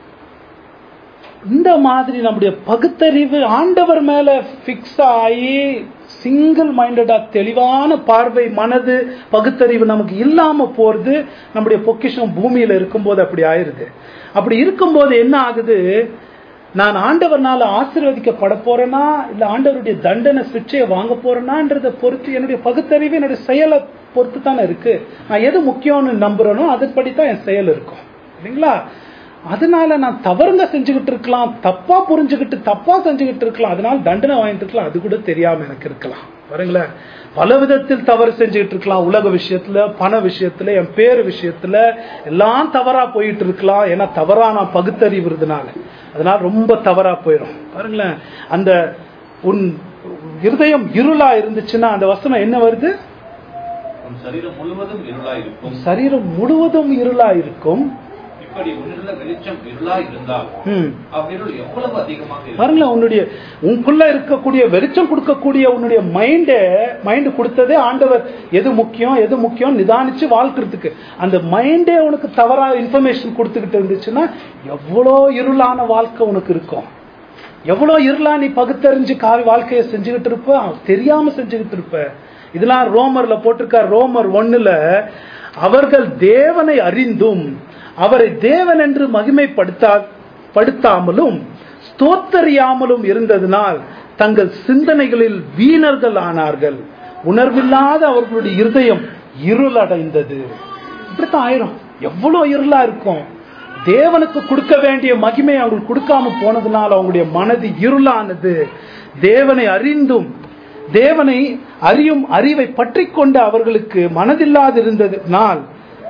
S1: இந்த மாதிரி நம்முடைய பகுத்தறிவு ஆண்டவர் மேல பிக்ஸ் ஆகி சிங்கிள் மைண்டடா தெளிவான பார்வை, மனது பகுத்தறிவு நமக்கு இல்லாம போறது நம்முடைய பொக்கிஷம் பூமியில இருக்கும்போது அப்படி ஆயிருது. அப்படி இருக்கும்போது என்ன ஆகுது? நான் ஆண்டவர்னால ஆசீர்வதிக்கப்பட போறேனா இல்ல ஆண்டவருடைய தண்டனை சிக்ஷையை வாங்க போறேனான்றதை பொறுத்து என்னுடைய பகுத்தறிவு என்னுடைய செயலை பொறுத்து தானே இருக்கு. நான் எது முக்கியம்னு நம்புறேனோ அதுபடி தான் என் செயல் இருக்கும் இல்லைங்களா. அதனால நான் தவறுங்க செஞ்சுக்கிட்டு இருக்கலாம், தப்பா புரிஞ்சுக்கிட்டு தப்பா செஞ்சுக்கிட்டு இருக்கலாம், அதனால தண்டனை வாங்கிட்டு இருக்கலாம், அது கூட தெரியாம எனக்கு இருக்கலாம். பாருங்களேன், பல விதத்தில் தவறு செஞ்சுக்கிட்டு இருக்கலாம். உலக விஷயத்துல, பண விஷயத்துல, என் பேரு விஷயத்துல எல்லாம் தவறா போயிட்டு இருக்கலாம். ஏன்னா தவறா நான் பகுத்தறிவுறதுனால அதனால ரொம்ப தவறா போயிடும். பாருங்களேன், அந்த உன் இருதயம் இருளா இருந்துச்சுன்னா அந்த வசனம் என்ன வருது?
S2: சரீரம் முழுவதும் இருளா இருக்கும்.
S1: சரீரம் முழுவதும் இருளா இருக்கும்.
S2: இப்படி உன்னுள்ள வெளிச்சம் இருளா இருந்தால் அவ்விருள் எவ்வளவு அதிகமாக
S1: பாருங்க, உனக்குள்ள இருக்கக்கூடிய வெளிச்சம் கொடுக்கக்கூடிய உன்னுடைய மைண்ட் கொடுத்ததே ஆண்டவர் எது முக்கியம் நிதானிச்சு வாழ்க்கிறதுக்கு. அந்த மைண்டே உனக்கு தவறா இன்ஃபர்மேஷன் கொடுத்துக்கிட்டு இருந்துச்சுன்னா எவ்வளோ இருளான வாழ்க்கை உனக்கு இருக்கும். எவ்வளோ இருளா நீ பகுத்தறிஞ்சு வாழ்க்கையை செஞ்சுக்கிட்டு இருப்ப, தெரியாம செஞ்சுக்கிட்டு இருப்ப. இதெல்லாம் ரோமர்ல போட்டிருக்கார். ரோமர் 1 அவர்கள் தேவனை அறிந்தும் அவரை தேவன் என்று மகிமைப்படுத்தாமலும் ஸ்தோத்தரியாமலும் இருந்ததினால் தங்கள் சிந்தனைகளில் வீணர்கள் ஆனார்கள். உணர்வில்லாத அவர்களுடைய இருதயம் இருளடைந்தது. இப்படித்தான் ஆயிரும். எவ்வளவு இருளா இருக்கும். தேவனுக்கு கொடுக்க வேண்டிய மகிமை அவங்களுக்கு கொடுக்காம போனதுனால அவங்களுடைய மனது இருளானது. தேவனை அறிந்தும் தேவனை அறியும் அறிவை பற்றி கொண்ட அவர்களுக்கு மனதில்லாதிருந்ததினால்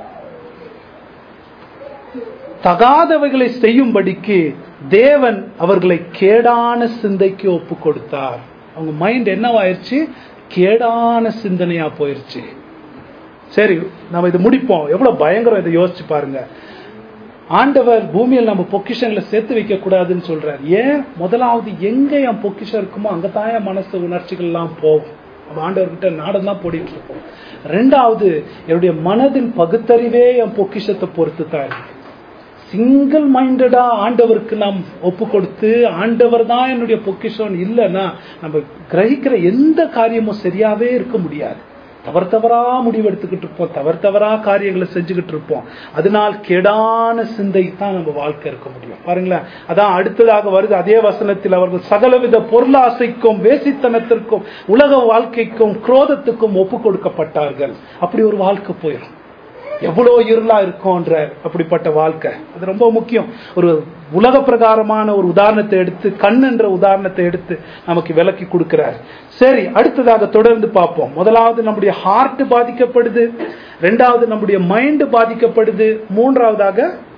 S1: தகாதவைகளை செய்யும்படிக்கு தேவன் அவர்களை கேடான சிந்தைக்கு ஒப்பு கொடுத்தார். அவங்க மைண்ட் என்னவாயிருச்சு? கேடான சிந்தனையா போயிருச்சு. சரி, நம்ம இது முடிப்போம். எவ்வளவு பயங்கரம் இதை யோசிச்சு பாருங்க. ஆண்டவர் பூமியில் நம்ம பொக்கிஷங்களை சேர்த்து வைக்க கூடாதுன்னு சொல்றாரு. ஏன்? முதலாவது எங்க என் பொக்கிஷம் இருக்குமோ அங்கதான் என் மனசு உணர்ச்சிகள் எல்லாம் போகும். ஆண்டவர்கிட்ட நாடம் தான் போடிட்டு இருக்கோம். ரெண்டாவது, என்னுடைய மனதின் பகுத்தறிவே என் பொக்கிஷத்தை பொறுத்து தான் இருக்கு. சிங்கிள் மைண்டடா ஆண்டவருக்கு நாம் ஒப்பு கொடுத்து ஆண்டவர் தான் என்னுடைய பொக்கிஷம் இல்லைன்னா நம்ம கிரகிக்கிற எந்த காரியமும் சரியாவே இருக்க முடியாது. தவறா முடிவெடுத்துக்கிட்டு இருப்போம், தவறா காரியங்களை செஞ்சுக்கிட்டு இருப்போம். அதனால் கேடான சிந்தை தான் நம்ம வாழ்க்கை இருக்க முடியும். பாருங்களேன், அதான் அடுத்ததாக வருது அதே வசனத்தில், அவர்கள் சகலவித பொருளாசைக்கும் வேசித்தனத்திற்கும் உலக வாழ்க்கைக்கும் குரோதத்துக்கும் ஒப்பு கொடுக்கப்பட்டார்கள். அப்படி ஒரு வாழ்க்கை போயிடும். எவ்வளவு இருளா இருக்கும்ன்ற அப்படிப்பட்ட வாழ்க்கை, அது ரொம்ப முக்கியம். ஒரு உலக பிரகாரமான ஒரு உதாரணத்தை எடுத்து, கண் என்ற உதாரணத்தை எடுத்து நமக்கு விளக்கி கொடுக்கிறார். சரி, அடுத்ததாக தொடர்ந்து பார்ப்போம். முதலாவது நம்முடைய ஹார்ட் பாதிக்கப்படுது, ரெண்டாவது நம்முடைய மைண்ட் பாதிக்கப்படுது, மூன்றாவதாக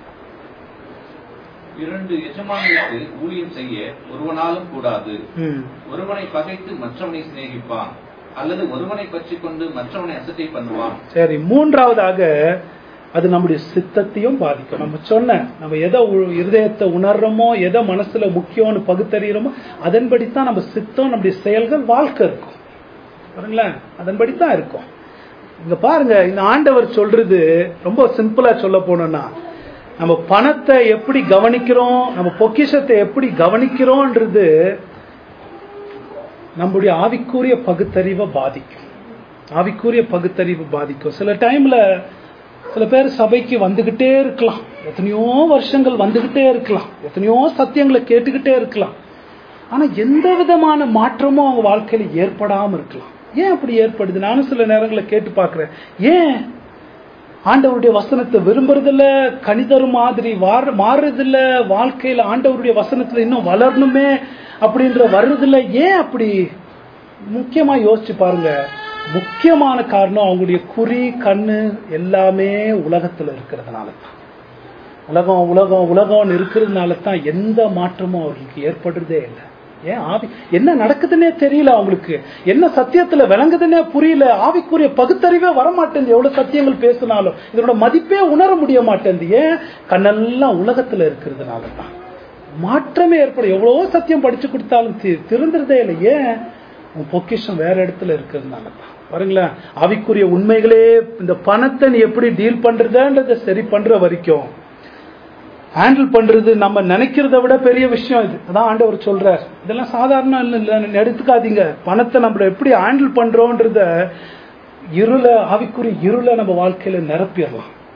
S2: 2 எஜமான்களுக்கு ஊழியம் செய்ய ஒருவனாலும் கூடாது. ஒருவனை பகைத்து மற்றவனை சிநேகிப்பான், அல்லது ஒருவனை பற்றி கொண்டு மற்றவனை அசட்டை பண்ணுவான். சரி,
S1: மூன்றாவதாக அது நம்முடைய சித்தத்தையும் பாதிக்கும். நம்ம எதை இருதயத்தை உணர்றோமோ, எதை மனசுல முக்கியம்னு பகுத்தறிகிறோமோ அதன்படித்தான் நம்ம சித்தம், நம்முடைய செயல்கள், வாழ்க்கை இருக்கும். பாருங்களேன், அதன்படித்தான் இருக்கும். இங்க பாருங்க, இந்த ஆண்டவர் சொல்றது ரொம்ப சிம்பிளா சொல்ல போனோம்னா, நம்ம பணத்தை எப்படி கவனிக்கிறோம், நம்ம பொக்கிஷத்தை எப்படி கவனிக்கிறோம்ன்றது நம்முடைய ஆவிக்குரிய பகுத்தறிவை பாதிக்கும். ஆவிக்குரிய பகுத்தறிவு பாதிக்கும். சில டைம்ல சில பேர் சபைக்கு வந்துகிட்டே இருக்கலாம், எத்தனையோ வருஷங்கள் வந்துகிட்டே இருக்கலாம், எத்தனையோ சத்தியங்களை கேட்டுக்கிட்டே இருக்கலாம். ஆனா எந்த விதமான மாற்றமும் அவங்க வாழ்க்கையில ஏற்படாம இருக்கலாம். ஏன் அப்படி ஏற்படுது? நானும் சில நேரங்களை கேட்டு பாக்குறேன். ஏன் ஆண்டவருடைய வசனத்தை விரும்புறதில்ல, கணிதரு மாதிரி மாறுறதில்ல, வாழ்க்கையில ஆண்டவருடைய வசனத்துல இன்னும் வளரணுமே அப்படின்ற வர்றதில்ல? ஏன் அப்படி? முக்கியமா யோசிச்சு பாருங்க. முக்கியமான காரணம் அவங்களுடைய குறி கண்ணு எல்லாமே உலகத்துல இருக்கிறதுனால தான். உலகம் இருக்கிறதுனால தான் எந்த மாற்றமும் அவர்களுக்கு ஏற்படுறதே இல்லை. ஏன்? ஆவி என்ன நடக்குதுன்னே தெரியல அவங்களுக்கு, என்ன சத்தியத்துல விளங்குதுன்னே புரியல, ஆவிக்குரிய பகுத்தறிவே வரமாட்டேங்குது. எவ்வளவு சத்தியங்கள் பேசினாலும் இதனோட மதிப்பே உணர முடிய மாட்டேங்குது. ஏன்? கண்ணெல்லாம் உலகத்துல இருக்கிறதுனால தான். மாற்றமே ஏற்படும். எவ்வளவோ சத்தியம் படிச்சு கொடுத்தாலும் திருந்துறதே இல்லை. ஏன்? பொக்கிஷம் வேற இடத்துல இருக்கிறதுனால தான். பாருங்களேன், ஆவிக்குரிய உண்மைகளே இந்த பணத்தை நீ எப்படி டீல் பண்றதுன்றத சரி பண்ற வரைக்கும் ஹேண்டில் பண்றது நம்ம நினைக்கிறத விட பெரிய விஷயம் இது. அதான் ஆண்டவர் சொல்றார், இதெல்லாம் சாதாரண இல்லை, எடுத்துக்காதீங்க. பணத்தை நம்ம எப்படி ஹேண்டில் பண்றோம்ன்றத ஆவிக்குரிய இருளை நம்ம வாழ்க்கையில நிரப்பிடலாம்.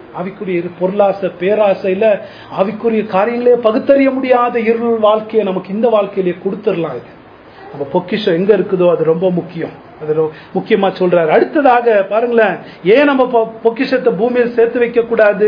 S1: ஆவிக்குரிய பொருளாசை, பேராசையில ஆவிக்குரிய காரியங்களே பகுத்தறிய முடியாத இருள் வாழ்க்கையை நமக்கு இந்த வாழ்க்கையிலேயே கொடுத்துடலாம். இது நம்ம பொக்கிஷம் எங்க இருக்குதோ அது ரொம்ப முக்கியம். அது முக்கியமா சொல்றாரு. அடுத்ததாக பாருங்களேன், ஏன் நம்ம பொக்கிஷத்தை பூமியில் சேர்த்து வைக்க கூடாது?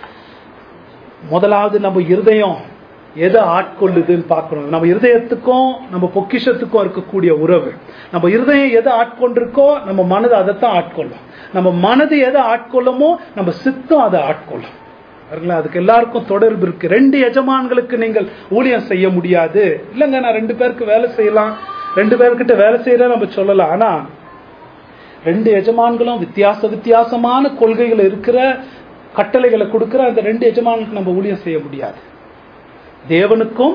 S1: முதலாவது நம்ம இருதயம் எதை ஆட்கொள்ளுதுன்னு பார்க்கணும். நம்ம இருதயத்துக்கும் நம்ம பொக்கிஷத்துக்கும் இருக்கக்கூடிய உறவு. நம்ம இருதயம் எதை ஆட்கொண்டிருக்கோ நம்ம மனது அதைத்தான் ஆட்கொள்ளும். நம்ம மனது எதை ஆட்கொள்ளுமோ நம்ம சித்தம் அதை ஆட்கொள்ளும். அதுக்கு எல்லாருக்கும் தொடர்பு இருக்கு. 2 எஜமான்களுக்கு நீங்கள் ஊழியம் செய்ய முடியாது. இல்லைங்க, நான் 2 பேருக்கு வேலை செய்யலாம், 2 பேர்கிட்ட வேலை செய்யலாம் நம்ம சொல்லலாம். ஆனா 2 எஜமான்களும் வித்தியாசமான கொள்கைகள் இருக்கிற, கட்டளைகளை கொடுக்கிற அந்த 2 எஜமானுக்கு நம்ம ஊழியம் செய்ய முடியாது. தேவனுக்கும்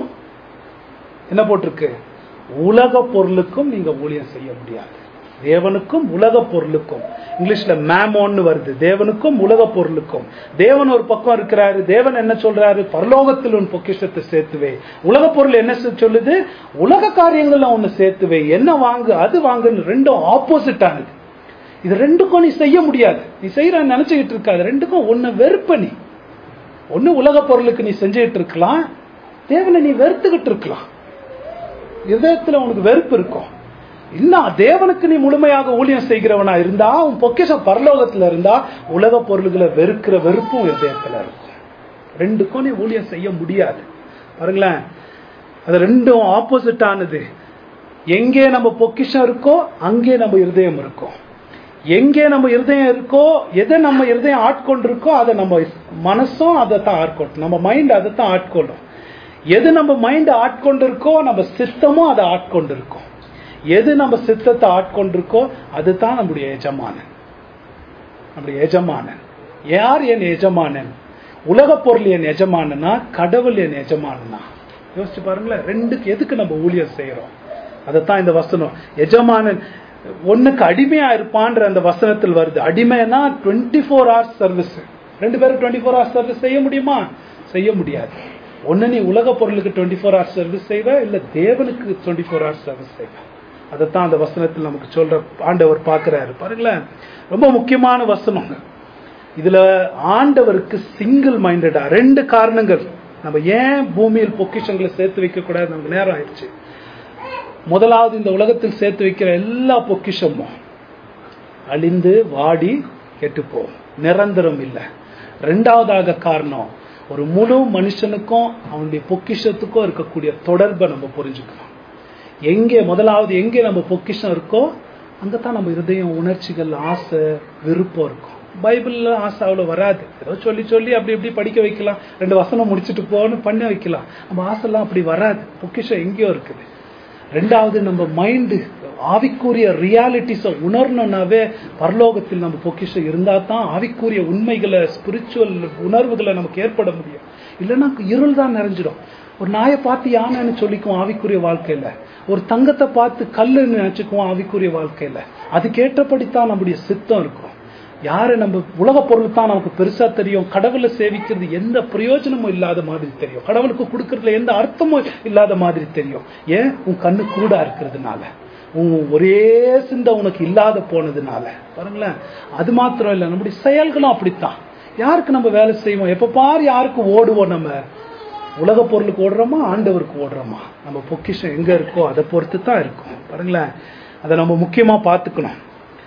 S1: என்ன போட்டிருக்கு, உலக பொருளுக்கும் நீங்க ஊழியம் செய்ய முடியாது. தேவனுக்கும் உலக பொருளுக்கும், இங்கிலீஷ்ல மேமோன்னு வருது. தேவனுக்கும் உலக பொருளுக்கும். தேவன் ஒரு பக்கம் இருக்கிறாரு. தேவன் என்ன சொல்றாரு, பரலோகத்தில் உன் பொக்கிஷத்தை சேர்த்துவே. உலக பொருள் என்ன சொல்லுது, உலக காரியங்கள்ல ஒன்னு சேர்த்துவே. என்ன வாங்கு அது வாங்குன்னு 2 ஆப்போசிட் ஆனது. இது 2க்கும் நீ செய்ய முடியாது. நீ செய்யற நினைச்சுக்கிட்டு இருக்காது. 2க்கும் ஒன்னு வெறுப்பணி. ஒன்னு உலக பொருளுக்கு நீ செஞ்சுட்டு இருக்கலாம், தேவனை நீ வெறுத்துக்கிட்டு இருக்கலாம். இதயத்துல உனக்கு வெறுப்பு இருக்கும். இல்ல, தேவனுக்கு நீ முழுமையாக ஊழியம் செய்கிறவனா இருந்தா, உன் பொக்கிஷம் பரலோகத்துல இருந்தா, உலக பொருள்களை வெறுக்கிற வெறுப்பும் இதயத்துல இருக்கும். 2க்கும் நீ ஊழியம் செய்ய முடியாது. பாருங்களேன், அது 2ம் ஆப்போசிட் ஆனது. எங்கே நம்ம பொக்கிஷம் இருக்கோ அங்கே நம்ம இருதயம் இருக்கும். எங்கே நம்ம இருதயம் இருக்கோ, எதை நம்ம இருதயம் ஆட்கொண்டிருக்கோ அதை நம்ம மனசும் அதை தான் ஆட்கொள்ளும். நம்ம மைண்ட் அதை தான் ஆட்கொள்ளும். எது நம்ம மைண்ட் ஆட்கொண்டிருக்கோ நம்ம சித்தமும் அதை ஆட்கொண்டிருக்கோம். எது நம்ம சித்தத்தை ஆட்கொண்டிருக்கோ அதுதான் நம்முடைய எஜமானன். நம்முடைய எஜமானன் யார்? என் எஜமானன். உலக பொருள் என் எஜமானனா, கடவுள் என் எஜமானனா? யோசிச்சு பாருங்களேன். 2க்கு எதுக்கு நம்ம ஊழியம் செய்யறோம்? அதைத்தான் இந்த வசனம். எஜமானன் ஒண்ணுக்கு அடிமையா இருப்பான்ற அந்த வசனத்தில் வருது. அடிமைனா 24 hours சர்வீஸ். 2 பேரும் 24 hours சர்வீஸ் செய்ய முடியுமா? செய்ய முடியாது. ஒன்னு நீ உலக பொருளுக்கு 24 hours சர்வீஸ் செய்வ, இல்ல தேவனுக்கு 24 hours சர்வீஸ் செய்வ. அதைத்தான் அந்த வசனத்தில் நமக்கு சொல்ற ஆண்டவர் பார்க்கிறாரு. பாருங்களேன், ரொம்ப முக்கியமான வசனம். இதுல ஆண்டவருக்கு சிங்கிள் மைண்டடா 2 காரணங்கள். நம்ம ஏன் பூமியில் பொக்கிஷங்களை சேர்த்து வைக்க கூடாது, நமக்கு நேரம் ஆயிடுச்சு. முதலாவது, இந்த உலகத்தில் சேர்த்து வைக்கிற எல்லா பொக்கிஷமும் அழிந்து வாடி கெட்டுப்போம், நிரந்தரம் இல்லை. 2வதாக காரணம், ஒரு முழு மனுஷனுக்கும் அவனுடைய பொக்கிஷத்துக்கும் இருக்கக்கூடிய தொடர்பை நம்ம புரிஞ்சுக்கணும். முதலாவது எங்கே நம்ம பொக்கிஷம் இருக்கோ அங்கதான் நம்ம இருதயம், உணர்ச்சிகள், ஆசை, விருப்பம் இருக்கும். பைபிள்ல ஆசை அவ்வளவு வராது. ஏதோ சொல்லி சொல்லி அப்படி இப்படி படிக்க வைக்கலாம், 2 வசனம் முடிச்சுட்டு போன்னு பண்ண வைக்கலாம். நம்ம ஆசைலாம் அப்படி வராது. பொக்கிஷம் எங்கேயோ இருக்குது. 2வது, நம்ம மைண்டு ஆவிக்குரிய ரியாலிட்டிஸை உணரணும்னாவே பரலோகத்தில் நம்ம பொக்கிஷம் இருந்தா தான் ஆவிக்குரிய உண்மைகளை, ஸ்பிரிச்சுவல் உணர்வுகளை நமக்கு ஏற்பட முடியும். இல்லைன்னா இருள் தான் நிறைஞ்சிடும். ஒரு நாயை பார்த்து யானைன்னு சொல்லிக்குவோம் ஆவிக்குரிய வாழ்க்கையில, ஒரு தங்கத்தை பார்த்து கல்லுன்னு நினைச்சுக்குவோம் ஆவிக்குரிய வாழ்க்கையில. அதுக்கேற்றபடித்தான் நம்முடைய சித்தம் இருக்கும். யாரு நம்ம உலக பொருள் தான் நமக்கு பெருசா தெரியும். கடவுளை சேவிக்கிறது எந்த பிரயோஜனமும் இல்லாத மாதிரி தெரியும். கடவுளுக்கு கொடுக்கறதுல எந்த அர்த்தமும் இல்லாத மாதிரி தெரியும். ஏன்? உன் கண்ணு குருடா இருக்கிறதுனால, உன் ஒரே சிந்தை உனக்கு இல்லாத போனதுனால. பாருங்களேன், அது மாத்திரம் இல்லை, நம்முடைய செயல்களும் அப்படித்தான். யாருக்கு நம்ம வேலை செய்வோம்? எப்ப பாரு யாருக்கு ஓடுவோம்? நம்ம உலக பொருளுக்கு ஓடுறோமா, ஆண்டவருக்கு ஓடுறோமா? நம்ம பொக்கிஷம் எங்க இருக்கோ அதை பொறுத்து தான் இருக்கும். பாருங்களேன், அதை நம்ம முக்கியமா பார்த்துக்கணும்.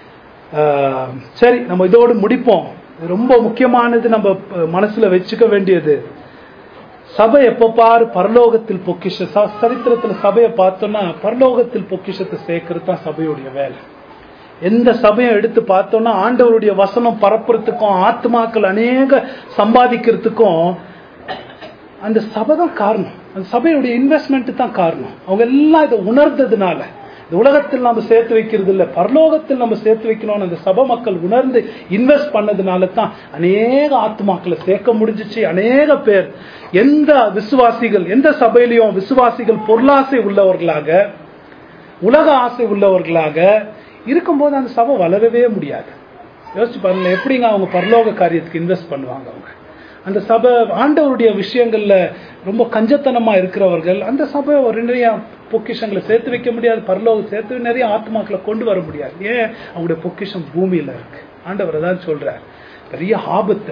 S1: சரி, நம்ம இதோடு முடிப்போம். ரொம்ப முக்கியமானது நம்ம மனசுல வச்சுக்க வேண்டியது, சபை எப்ப பாரு பரலோகத்தில் பொக்கிஷ, சரித்திரத்துல சபையை பார்த்தோம்னா பரலோகத்தில் பொக்கிஷத்தை சேர்க்கறது தான் சபையுடைய வேலை. எந்த சபையை எடுத்து பார்த்தோம்னா ஆண்டவருடைய வசனம் பரப்புறதுக்கும் ஆத்மாக்கள் அநேக சம்பாதிக்கிறதுக்கும் அந்த சபை தான் காரணம். அந்த சபையுடைய இன்வெஸ்ட்மெண்ட் தான் காரணம். அவங்க எல்லாம் இதை உணர்ந்ததுனால, இந்த உலகத்தில் நம்ம சேர்த்து வைக்கிறது இல்லை, பரலோகத்தில் நம்ம சேர்த்து வைக்கணும்னு அந்த சபை மக்கள் உணர்ந்து இன்வெஸ்ட் பண்ணதுனால தான் அநேக ஆத்மாக்களை சேர்க்க முடிஞ்சிச்சு. அநேக பேர், எந்த விசுவாசிகள், எந்த சபையிலையும் விசுவாசிகள் பொருளாசை உள்ளவர்களாக, உலக ஆசை உள்ளவர்களாக இருக்கும்போது அந்த சபை வளரவே முடியாது. யோசிச்சு பாருங்க, எப்படிங்க அவங்க பரலோக காரியத்துக்கு இன்வெஸ்ட் பண்ணுவாங்க? அவங்க அந்த சபை ஆண்டவருடைய விஷயங்கள்ல ரொம்ப கஞ்சத்தனமா இருக்கிறவர்கள், அந்த சபை ஒரு நிறைய பொக்கிஷங்களை சேர்த்து வைக்க முடியாது, பரலோகம் சேர்த்து நிறைய ஆத்மாக்களை கொண்டு வர முடியாது. ஏன்? அவங்களுடைய பொக்கிஷம் பூமியில இருக்கு. ஆண்டவர் தான் சொல்றார், பெரிய ஆபத்து.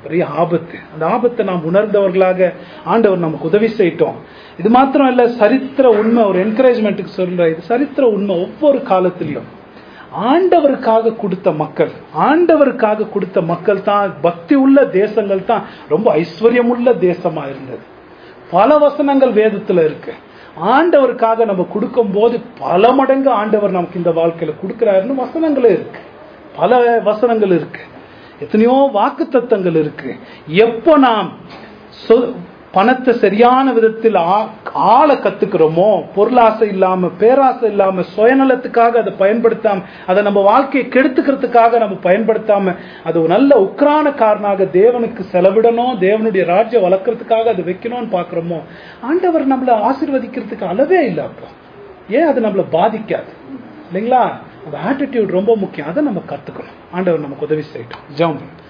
S1: பெரிய ஆபத்து. அந்த ஆபத்தை நாம் உணர்ந்தவர்களாக ஆண்டவர் நமக்கு உதவி செய்யட்டும். இது மாத்திரம் இல்ல, சரித்திர உண்மை, ஒரு என்கரேஜ்மெண்ட்டுக்கு சொல்ற இது சரித்திர உண்மை. ஒவ்வொரு காலத்திலையும் ஆண்டவருக்காக கொடுத்த மக்கள் தான், பக்தி உள்ள தேசங்கள் தான் ரொம்ப ஐஸ்வர்யமுள்ள தேசமா இருந்தது. பல வசனங்கள் வேதத்துல இருக்கு. ஆண்டவருக்காக நம்ம கொடுக்கும் போது பல மடங்கு ஆண்டவர் நமக்கு இந்த வாழ்க்கையில கொடுக்கிறாருன்னு வசனங்களே இருக்கு. பல வசனங்கள் இருக்கு, எத்தனையோ வாக்குத்தத்தங்கள் இருக்கு. எப்போ நாம் பணத்தை சரியான விதத்தில் ஆள கத்துக்கிறோமோ, பொருளாசை இல்லாம, பேராசை இல்லாம, சுயநலத்துக்காக அதை பயன்படுத்தாம, அதை நம்ம வாழ்க்கையை கெடுத்துக்கிறதுக்காக நம்ம பயன்படுத்தாம, அது ஒரு நல்ல உக்ரானக்காரனாக தேவனுக்கு செலவிடணும், தேவனுடைய ராஜ்யம் வளர்க்கறதுக்காக அதை வைக்கணும்னு பாக்குறோமோ, ஆண்டவர் நம்மளை ஆசீர்வதிக்கிறதுக்கு அளவே இல்லை. அப்போ ஏன் அது நம்மளை பாதிக்காது இல்லைங்களா? அந்த ஆட்டிடியூட் ரொம்ப முக்கியம். அதை நம்ம கத்துக்கணும். ஆண்டவர் நமக்கு உதவி செய்யட்டும். ஜெபம்.